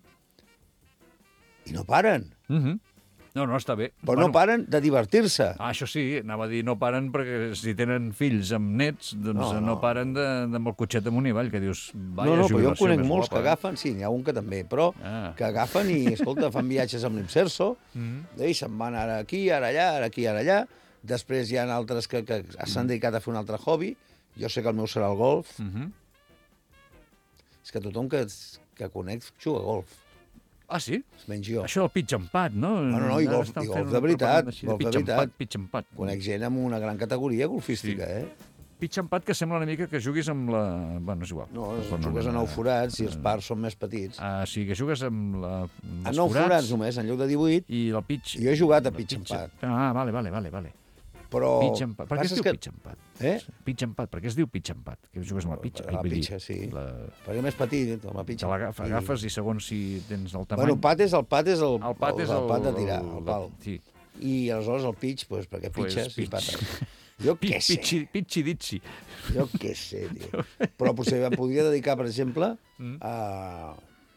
i no paren, Mhm. No, no, està bé. però no paren de divertir-se. Ah, això sí, anava a dir, no paren perquè si tenen fills amb nets, doncs No, no, no. no paren de, de amb el cotxet amunt i avall, que dius, vaya No, no, però jo en jubilació conec més molts guapa, que agafen, sí, n'hi ha un que també, però Ah. que agafen i, escolta, fan viatges amb l'Imserso, Mm. i se'n van ara aquí, ara allà, ara aquí, ara allà. Després hi ha altres que, que s'han dedicat a fer un altre hobby. Jo sé que el meu serà el golf. Mhm. És que tothom que, que conec juga a golf. Ah, sí? Menys jo. Això del pitch empat, no? No, no, no, i Ara golf, estan i fent golf una de veritat, propaganda així golf de pitch veritat. empat, pitch empat. Conec gent amb una gran categoria golfística, eh? Pitch empat que sembla una mica que juguis amb la... Bueno, és igual. No, Però jugues a nou forats i els pars són més petits. Ah, sí, que jugues amb, la, amb A els nou forats, forats només, en lloc de divuit. I el pitch... Jo he jugat a el pitch empat. Ah, vale, vale, vale, vale. Però... Pitch empat. Per què es passa diu que- pitch empat? Eh? Pitch empat. Per què es diu pitch empat? Que jugues amb la pitxa. La Ai, vull dir, pitxa, sí. La... Perquè és més petit, amb la pitxa. Te l'agafes I- agafes i segons si tens el tamany... Bueno, pat és el pat és el, El pat és el, el- pat de tirar, el- el pal. sí. I aleshores el pitch, pues, perquè Pues pitxes i pitch. pates. Jo Pi- què sé, Pitxi, pitxi, ditxi. jo què sé, tio. Però potser em podria dedicar, per exemple, Mm. a,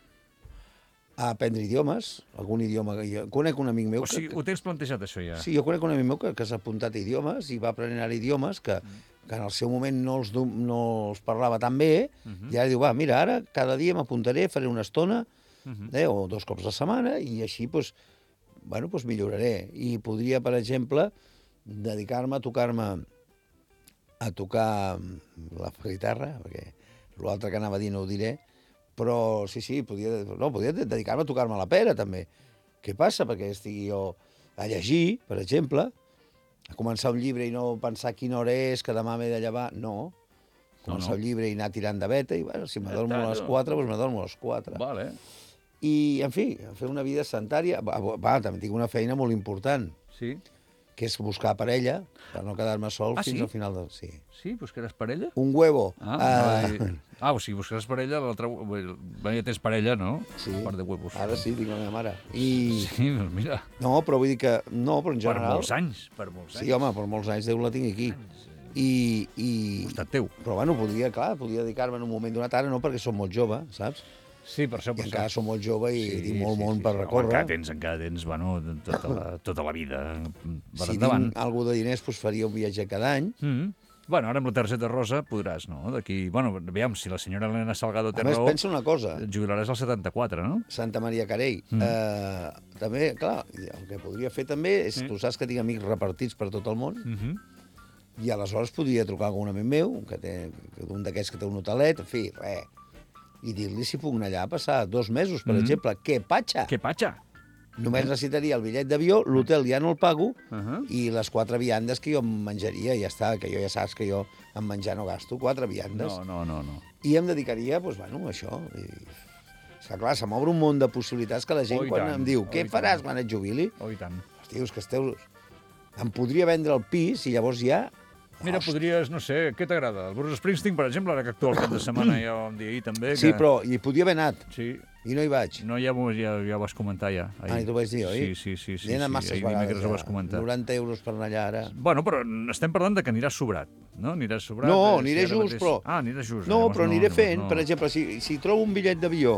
a aprendre idiomes, algun idioma. que Jo conec un amic meu O sigui, que... ho tens plantejat, això, ja? Sí, jo conec un amic meu que, que s'ha apuntat a idiomes i va aprenent ara idiomes que, que en el seu moment no els, du- no els parlava tan bé, Mhm. i ara diu, va, mira, ara cada dia m'apuntaré, faré una estona, Mhm. eh, o dos cops a la setmana, i així, pues, bueno, pues milloraré. I podria, per exemple, dedicar-me a tocar-me a tocar la guitarra, perquè l'altre que anava a dir no ho diré, però sí, sí, podria, no, podria dedicar-me a tocar-me la pera, també. Què passa? Perquè estigui jo a llegir, per exemple, a començar un llibre i no pensar quina hora és, que demà m'he de llevar, no. Començar no. un llibre i anar tirant de veta, i bueno, si m'adormo a les no. quatre, doncs m'adormo a les quatre. Vale. I, en fi, fer una vida sedentària... Va, va, també tinc una feina molt important, Sí? que és buscar parella, per no quedar-me sol Ah, fins sí? al final del... Sí. Sí? Buscaràs parella? Un huevo. Ah, Ah, uh... ah, o sigui, buscaràs parella, l'altre... Bueno, ja tens parella, no? Sí. Un par de huevos. Ara sí, tinc la meva mare. I... Sí, doncs mira, No, però vull dir que... No, però en per general... molts anys, per molts anys. Sí, home, per molts anys Déu la tinc aquí. I... i... Costat teu. Però, bueno, podria, clar, podria dedicar-me en un moment donat, ara no, perquè som molt jove, saps? Sí, per això, I per encara això. som molt jove i Sí, tinc molt sí, món sí, per sí. Home, recórrer. encara tens, encara tens, bueno, tota la, tota la vida per Si endavant. tinc algú de diners, doncs faria un viatge cada any. Mm -hmm. Bueno, ara amb la targeta rosa podràs, no? D'aquí... Bueno, aviam, si la senyora Elena Salgado té A més, raó... pensa una cosa. Et jubilaràs al setanta-quatre, no? Santa Maria Carell. Mm. Eh, també, clar, el que podria fer també és... Sí. Tu saps que tinc amics repartits per tot el món, Mm -hmm. i aleshores podria trucar a algun amic meu, que té, un d'aquests que té un hotelet, en fi, res, i dir-li si puc anar allà a passar dos mesos, per Mhm. exemple. Què patxa? Què patxa? Només necessitaria el bitllet d'avió, l'hotel ja no el pago, Uh -huh. i les quatre viandes que jo em menjaria, ja està, que jo ja saps que jo en menjar no gasto, quatre viandes. No, no, no, no. I em dedicaria, doncs, bueno, a això. I... És que, clar, se m'obre un món de possibilitats que la gent, Oh, i quan tant. em diu, Oh, què i faràs tant. quan et jubili? Oh, i tant. Hosti, és que esteu... Em podria vendre el pis i llavors ja... Mira, podries, no sé, què t'agrada? El Bruce Springsteen, per exemple, ara que actua el cap de setmana, ja ho vam dir ahir també. Que... Sí, però hi podria haver anat. Sí. I no hi vaig. No, ja, ho- ja, ja ho vas comentar, ja. Ah, i t'ho vaig dir, oi? Sí, sí, sí. sí, N'he anat sí. masses Ahir vegades, dimecres ho vas ja. comentar. noranta euros per anar allà ara. Bueno, però estem parlant de que aniràs sobrat, no? Aniràs sobrat. No, eh, aniré ara just, mateix- però... Ah, aniràs just. No, llavors però aniré llavors fent, no. per exemple, si, si trobo un bitllet d'avió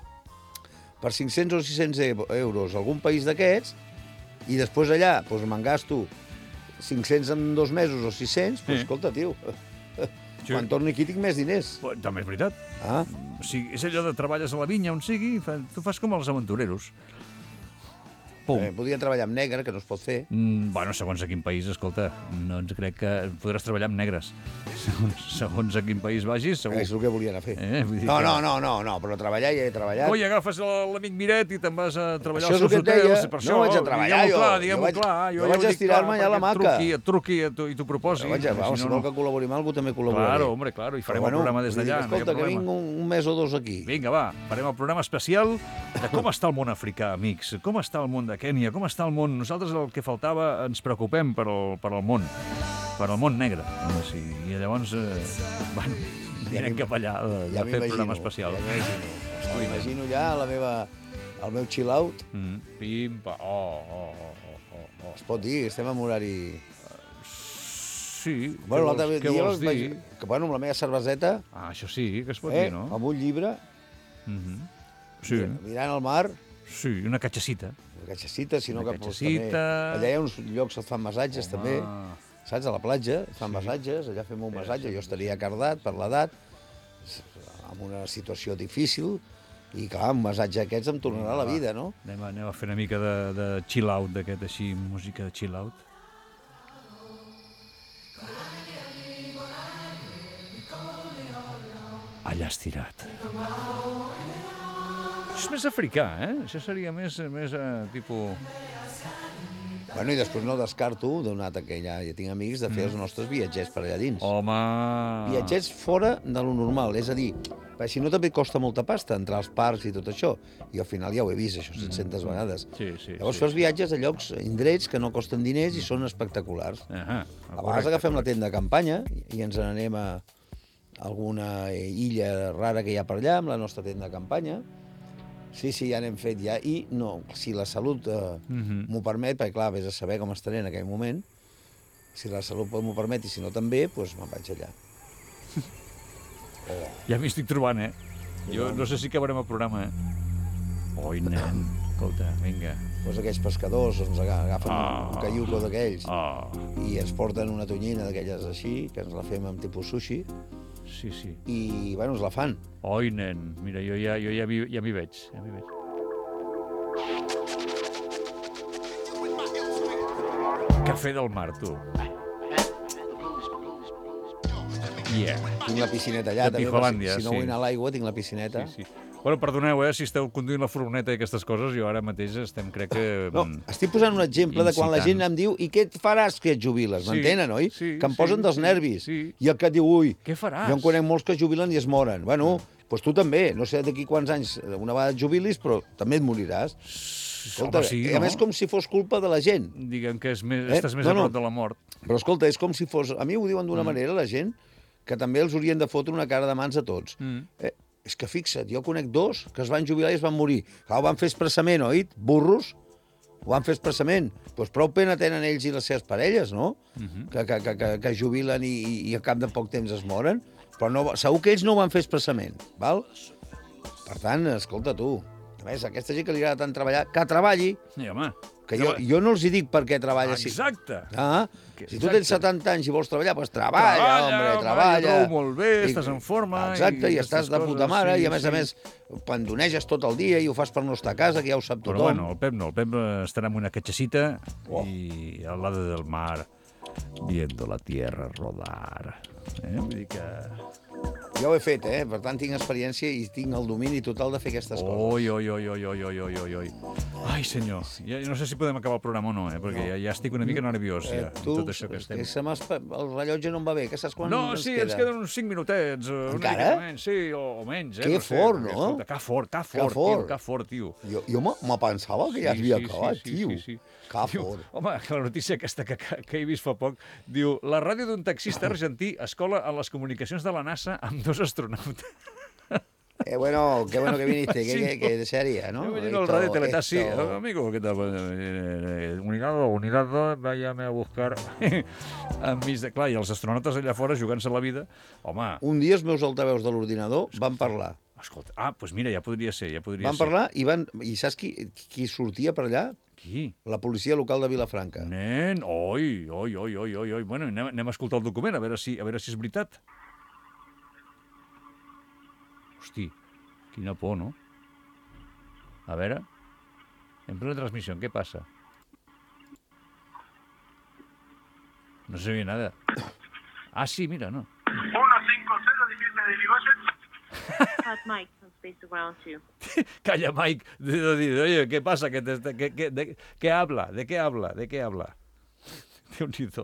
per cinc-cents o sis-cents euros a algun país d'aquests, i després allà doncs me'n gasto cinc-cents en dos mesos o sis-cents, doncs Sí. escolta, tio, Sí. quan torni aquí tinc més diners. Però també és veritat. Ah, O sigui, és allò de treballes a la vinya on sigui, fa, tu fas com els aventureros. Pum. Eh, podria treballar amb negre, que no es pot fer. Mm, bueno, segons a quin país, escolta, no ens crec que podràs treballar amb negres. Segons, segons a quin país vagis, segur. És el que volien a fer. Eh, vull dir No, que- no, no, no, no, però treballar ja he treballat. Oi, agafes l'amic Miret i te'n vas a treballar Això als és el seus que et deia. hotels. Per No això, vaig a treballar, diguem-ho jo. clar, Jo diguem-ho vaig- clar. jo vaig ho dic estirar-me clar, allà a la perquè et maca. Truqui, et truqui i t'ho- i t'ho proposi. Vaig, perquè vamos, si si no, vol no. que col·labori amb algú, també col·laboraré. Claro, hombre, claro, i farem Però el programa des vull dir, d'allà. Escolta, que vinc un, un mes o dos aquí. Vinga, va, farem el programa especial de com està el món africà, amics, com està el món de Kènia, com està el món... Nosaltres el que faltava ens preocupem per el, per el món, per el món negre. Sí, I llavors, eh, bueno, anirem cap allà de, de Ja fer el programa m'imagino, especial. ja m'imagino. M'imagino ja la meva, el meu chill-out. Mm, pim, pa, oh, oh, oh, oh, oh. Es pot dir, estem en horari... Sí, Bueno, què l'altre vols, què dia vols vaig, dir? que, bueno, amb la meva cerveseta, Ah, això sí, que es pot eh, dir, no? amb un llibre, Mhm. Sí, mirant el mar, sí, una catxacita. una catxacita, sinó Una que pues, catxacita. també... Allà hi ha uns llocs que et fan massatges, Home. també. Saps? A la platja, et fan massatges, allà fem un massatge, jo estaria cardat per l'edat, en una situació difícil, i clar, un massatge aquests em tornarà a la vida, no? Anem a, anem a fer una mica de, de chill-out, d'aquest així, música de chill-out. Allà estirat. Això és més africà, eh? Això seria més, més eh, tipus... Bueno, i després no descarto, donat que ja, ja tinc amics, de fer els nostres viatgers per allà dins. Home... Viatgers fora de lo normal, és a dir, perquè si no també costa molta pasta entrar als parcs i tot això, i al final ja ho he vist, això, set-centes vegades. Sí, sí, Llavors sí, fer els viatges a llocs, indrets que no costen diners i són espectaculars. Ahà, A vegades agafem la tenda de campanya i ens n'anem a alguna illa rara que hi ha per allà, amb la nostra tenda de campanya. Sí, sí, ja n'hem fet ja. I no, si la salut eh, Mhm. m'ho permet, perquè clar, vés a saber com estaré en aquell moment, si la salut m'ho permet i si no també, doncs me'n vaig allà. Oh. Ja m'hi estic trobant, eh? Jo no sé si acabarem el programa, eh? Oi, nen, escolta, vinga. Doncs aquells pescadors doncs, aga- agafen Ah. un caiuco d'aquells Ah. i ens porten una tonyina d'aquelles així, que ens la fem amb tipus sushi, Sí, sí. i, bueno, ens la fan. Oi, nen, mira, jo ja, jo ja, m'hi- ja m'hi veig, ja m'hi veig. Cafè del mar, tu. Yeah. Tinc la piscineta allà, De també, per si, Pijolàndia, si no sí. vull anar a l'aigua, tinc la piscineta. Sí, sí. Bueno, perdoneu, eh, si esteu conduint la furgoneta i aquestes coses, jo ara mateix estem, crec que... No, estic posant un exemple de quan la gent em diu i què et faràs que et jubiles? Sí, M'entenen, oi? sí, que em sí, posen dels sí, nervis. sí. I el que et diu, ui, Què faràs? jo en conec molts que es jubilen i es moren. Bueno, doncs tu també. No sé d'aquí quants anys una vegada et jubilis, però també et moriràs. Escolta, Home, sí, i a no? més com si fos culpa de la gent. Diguem que és més, Eh? estàs més No, a no. prop de la mort. Però escolta, és com si fos... A mi ho diuen d'una Mm. manera, la gent, que també els haurien de fotre una cara de mans a tots. Mm. Eh, és que fixa't, jo conec dos que es van jubilar i es van morir. Clar, ho van fer expressament, oi? Burros. Ho van fer expressament. Doncs pues prou pena tenen ells i les seves parelles, no? Mhm. que, que, que, que, que jubilen i, i, i al cap de poc temps es moren. Però no, segur que ells no ho van fer expressament, val? Per tant, escolta tu, a més, aquesta gent que li agrada tant treballar, que treballi. Sí, home. Que jo, jo no els hi dic per què treballa. Si- Exacte. Ah, Que- si tu tens exacte. setanta anys i vols treballar, doncs treballa, Treballa, hombre, home, treballa. jo trobo molt bé, estàs en forma Exacte, i i, estàs aquestes de puta coses, mare, sí, i a més sí. a més, pandoneges tot el dia i ho fas per no estar a casa, que ja ho sap Però tothom. bueno, el Pep no, el Pep estarà en una catxacita oh. i al lado del mar, viendo la tierra rodar. Eh? Vull dir que... Jo ho he fet, eh? Per tant, tinc experiència i tinc el domini total de fer aquestes coses. Oi, oi, oi, oi, oi, oi, oi, oi, oi. Ai, senyor, ja, no sé si podem acabar el programa o no, eh? Perquè ja, ja estic una mica nerviós, ja, amb tu, tot això que estem. que se m'ha espa- el rellotge no em va bé, que saps quan No, ens sí, queda? ens queden uns cinc minutets. eh, Una Encara? mica menys, sí, o, o menys, eh? Que no sé, fort, perquè, no? Escolta, que fort, que Que fort, fort. tio, que fort, tio. Jo, jo me, me pensava que ja Sí, havia sí, acabat, sí, sí, tio. sí, sí. Que Diu, fort. home, que la notícia aquesta que, que, que he vist fa poc, diu, la ràdio d'un taxista argentí escola a les comunicacions de la NASA amb dos astronautes. Eh, bueno, qué bueno que viniste, Sí, que, que, que desearía, ¿no? Yo me lleno el Esto- radio Teletaxi. esto- Oh, amigo, ¿qué tal? Eh, eh, unidad dos, unidad dos, váyame a buscar... amb mig de... Clar, i els astronautes allà fora jugant-se la vida, home... Un dia els meus altaveus de l'ordinador van parlar. Escolta, ah, doncs mira, ja podria ser, ja podria Van ser. parlar i van... I saps qui, qui sortia per allà? Qui? La policia local de Vilafranca. Nen, oi, oi, oi, oi, oi, oi. Bueno, anem, anem a escoltar el document, a veure si, a veure si és veritat. Hosti, quina por, no? A veure... En plena transmisión, ¿qué pasa? No se oye nada. Ah, sí, mira, no. uno cinco cero, dijiste de Irigoyen. That's Mike from Space Around two. Calla, Mike. Oye, ¿qué pasa? ¿Qué, te, qué, qué, de, ¿Qué habla? ¿De qué habla? ¿De qué habla? Déu-n'hi-do.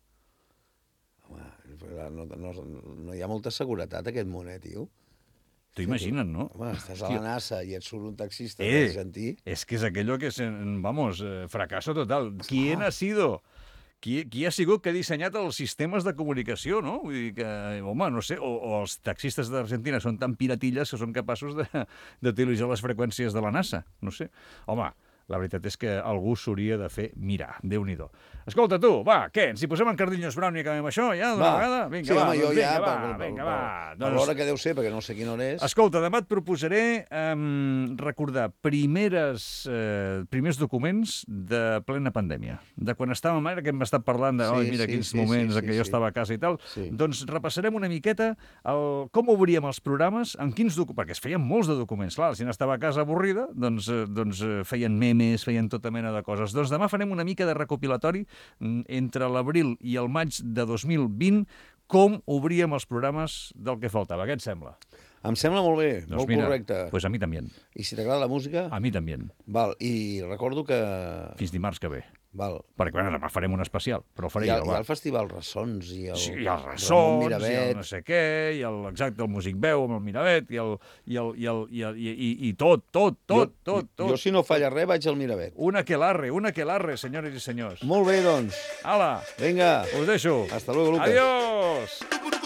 Home, no, no, no hi ha molta seguretat, aquest món, eh, tio? T'ho imagines, no? Home, estàs a la NASA i et surt un taxista eh, argentí. Es que es aquello que, es, vamos, eh, fracaso total. ¿Quién ha sido? Qui, qui ha sigut que ha dissenyat els sistemes de comunicació, no? Vull dir que, home, no sé, o, o els taxistes d'Argentina són tan piratilles que són capaços d'utilitzar les freqüències de la NASA. No sé. Home, la veritat és que algú s'hauria de fer mirar. Déu-n'hi-do. Escolta, tu, va, què? Ens hi posem en Cardillos Brown i acabem això, ja, d'una vegada? Vinga, sí, va, home, doncs vinga, ja, va, per, vinga, per, va. Per, doncs... per l'hora que deu ser, perquè no sé quina hora és. Escolta, demà et proposaré um, recordar primeres, uh, primers documents de plena pandèmia. De quan estàvem, ara que hem estat parlant de, sí, oi, mira, sí, quins sí, moments sí, sí, que jo sí. estava a casa i tal, sí. Doncs repassarem una miqueta el, com obríem els programes, en quins documents, perquè es feien molts de documents. Clar, si n'estava a casa avorrida, doncs, doncs feien memes, feien tota mena de coses. Doncs demà farem una mica de recopilatori entre l'abril i el maig de dos mil vint, com obríem els programes del que faltava. Què et sembla? Em sembla molt bé, doncs molt mira, correcte. Pues a mi també. I si t'agrada la música? A mi també. Val, i recordo que... Fins dimarts que ve. Val. Perquè bueno, demà farem un especial, però el faré hi ha, jo. Hi ha el Festival Ressons i el... Sí, hi ha el Ressons, i el no sé què, i el, exacte, el Músic Veu amb el Miravet, i, el, i, el, i, el, i, el, i, i, i tot, tot, tot, jo, tot, tot. Jo, si no falla res, vaig al Miravet. Una aquelarre, una aquelarre, senyores i senyors. Molt bé, doncs. Hala. Vinga. Us deixo. Hasta luego, Lucas. Adiós.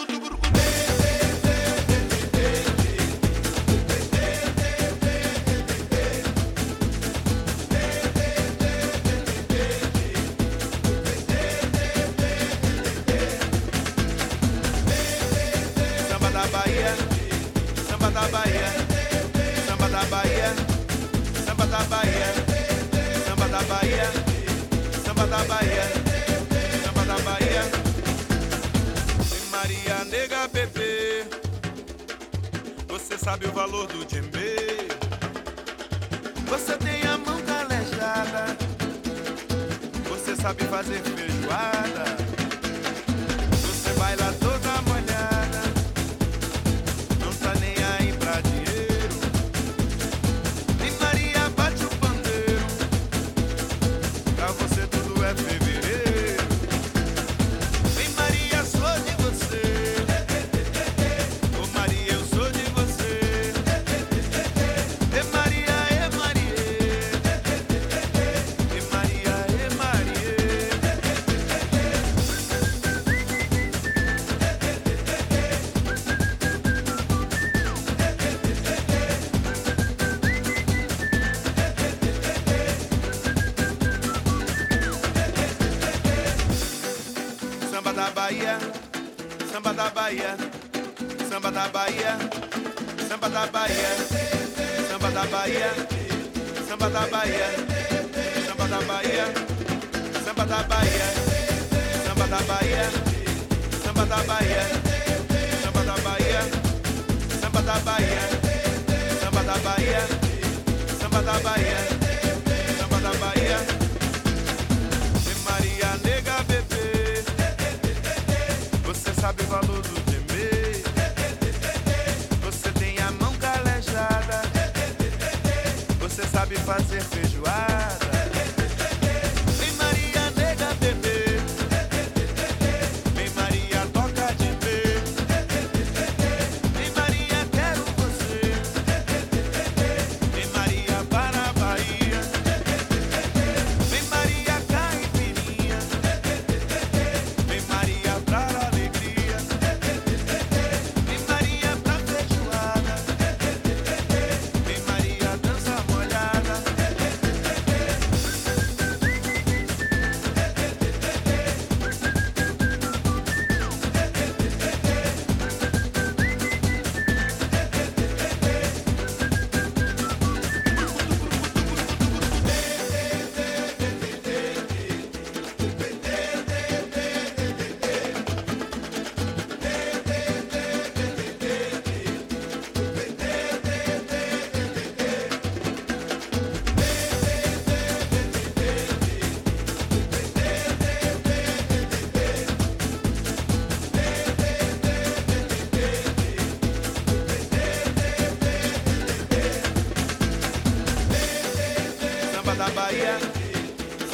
da Bahia, samba da Bahia, samba da Bahia, samba da Bahia, samba da Bahia, samba da Bahia. Maria nega bebê, você sabe o valor do djembe. Você tem a mão calejada, você sabe fazer feijoada, você baila toda molhada, não tá nem aí pra dinheiro. E Maria bate o pandeiro, pra você tudo é fevereiro. Vem Maria, sou de você, ô Maria, eu sou de você. E Maria, e Maria, e Maria, e Maria. Samba da Bahia, samba da Bahia, samba da Bahia, samba da Bahia, samba da Bahia, samba da Bahia, samba da Bahia, samba da Bahia, samba da Bahia, samba da Bahia, samba da Bahia, samba da Bahia, samba da Bahia, samba da Bahia, samba da Bahia. E Maria nega bebê, você sabe o valor do djembe. Você tem a mão calejada, você sabe fazer feijoada. Vem Maria nega bebê, vem Maria toca de ver. Vem Maria quero você, vem Maria para a Bahia. Vem Maria caipirinha, vem Maria pra alegria. Vem Maria pra feijoada, vem Maria dança molhada.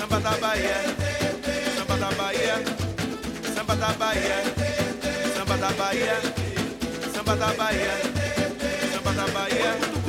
samba da Bahia, samba da Bahia, samba da Bahia, samba da Bahia, samba da Bahia, samba da Bahia.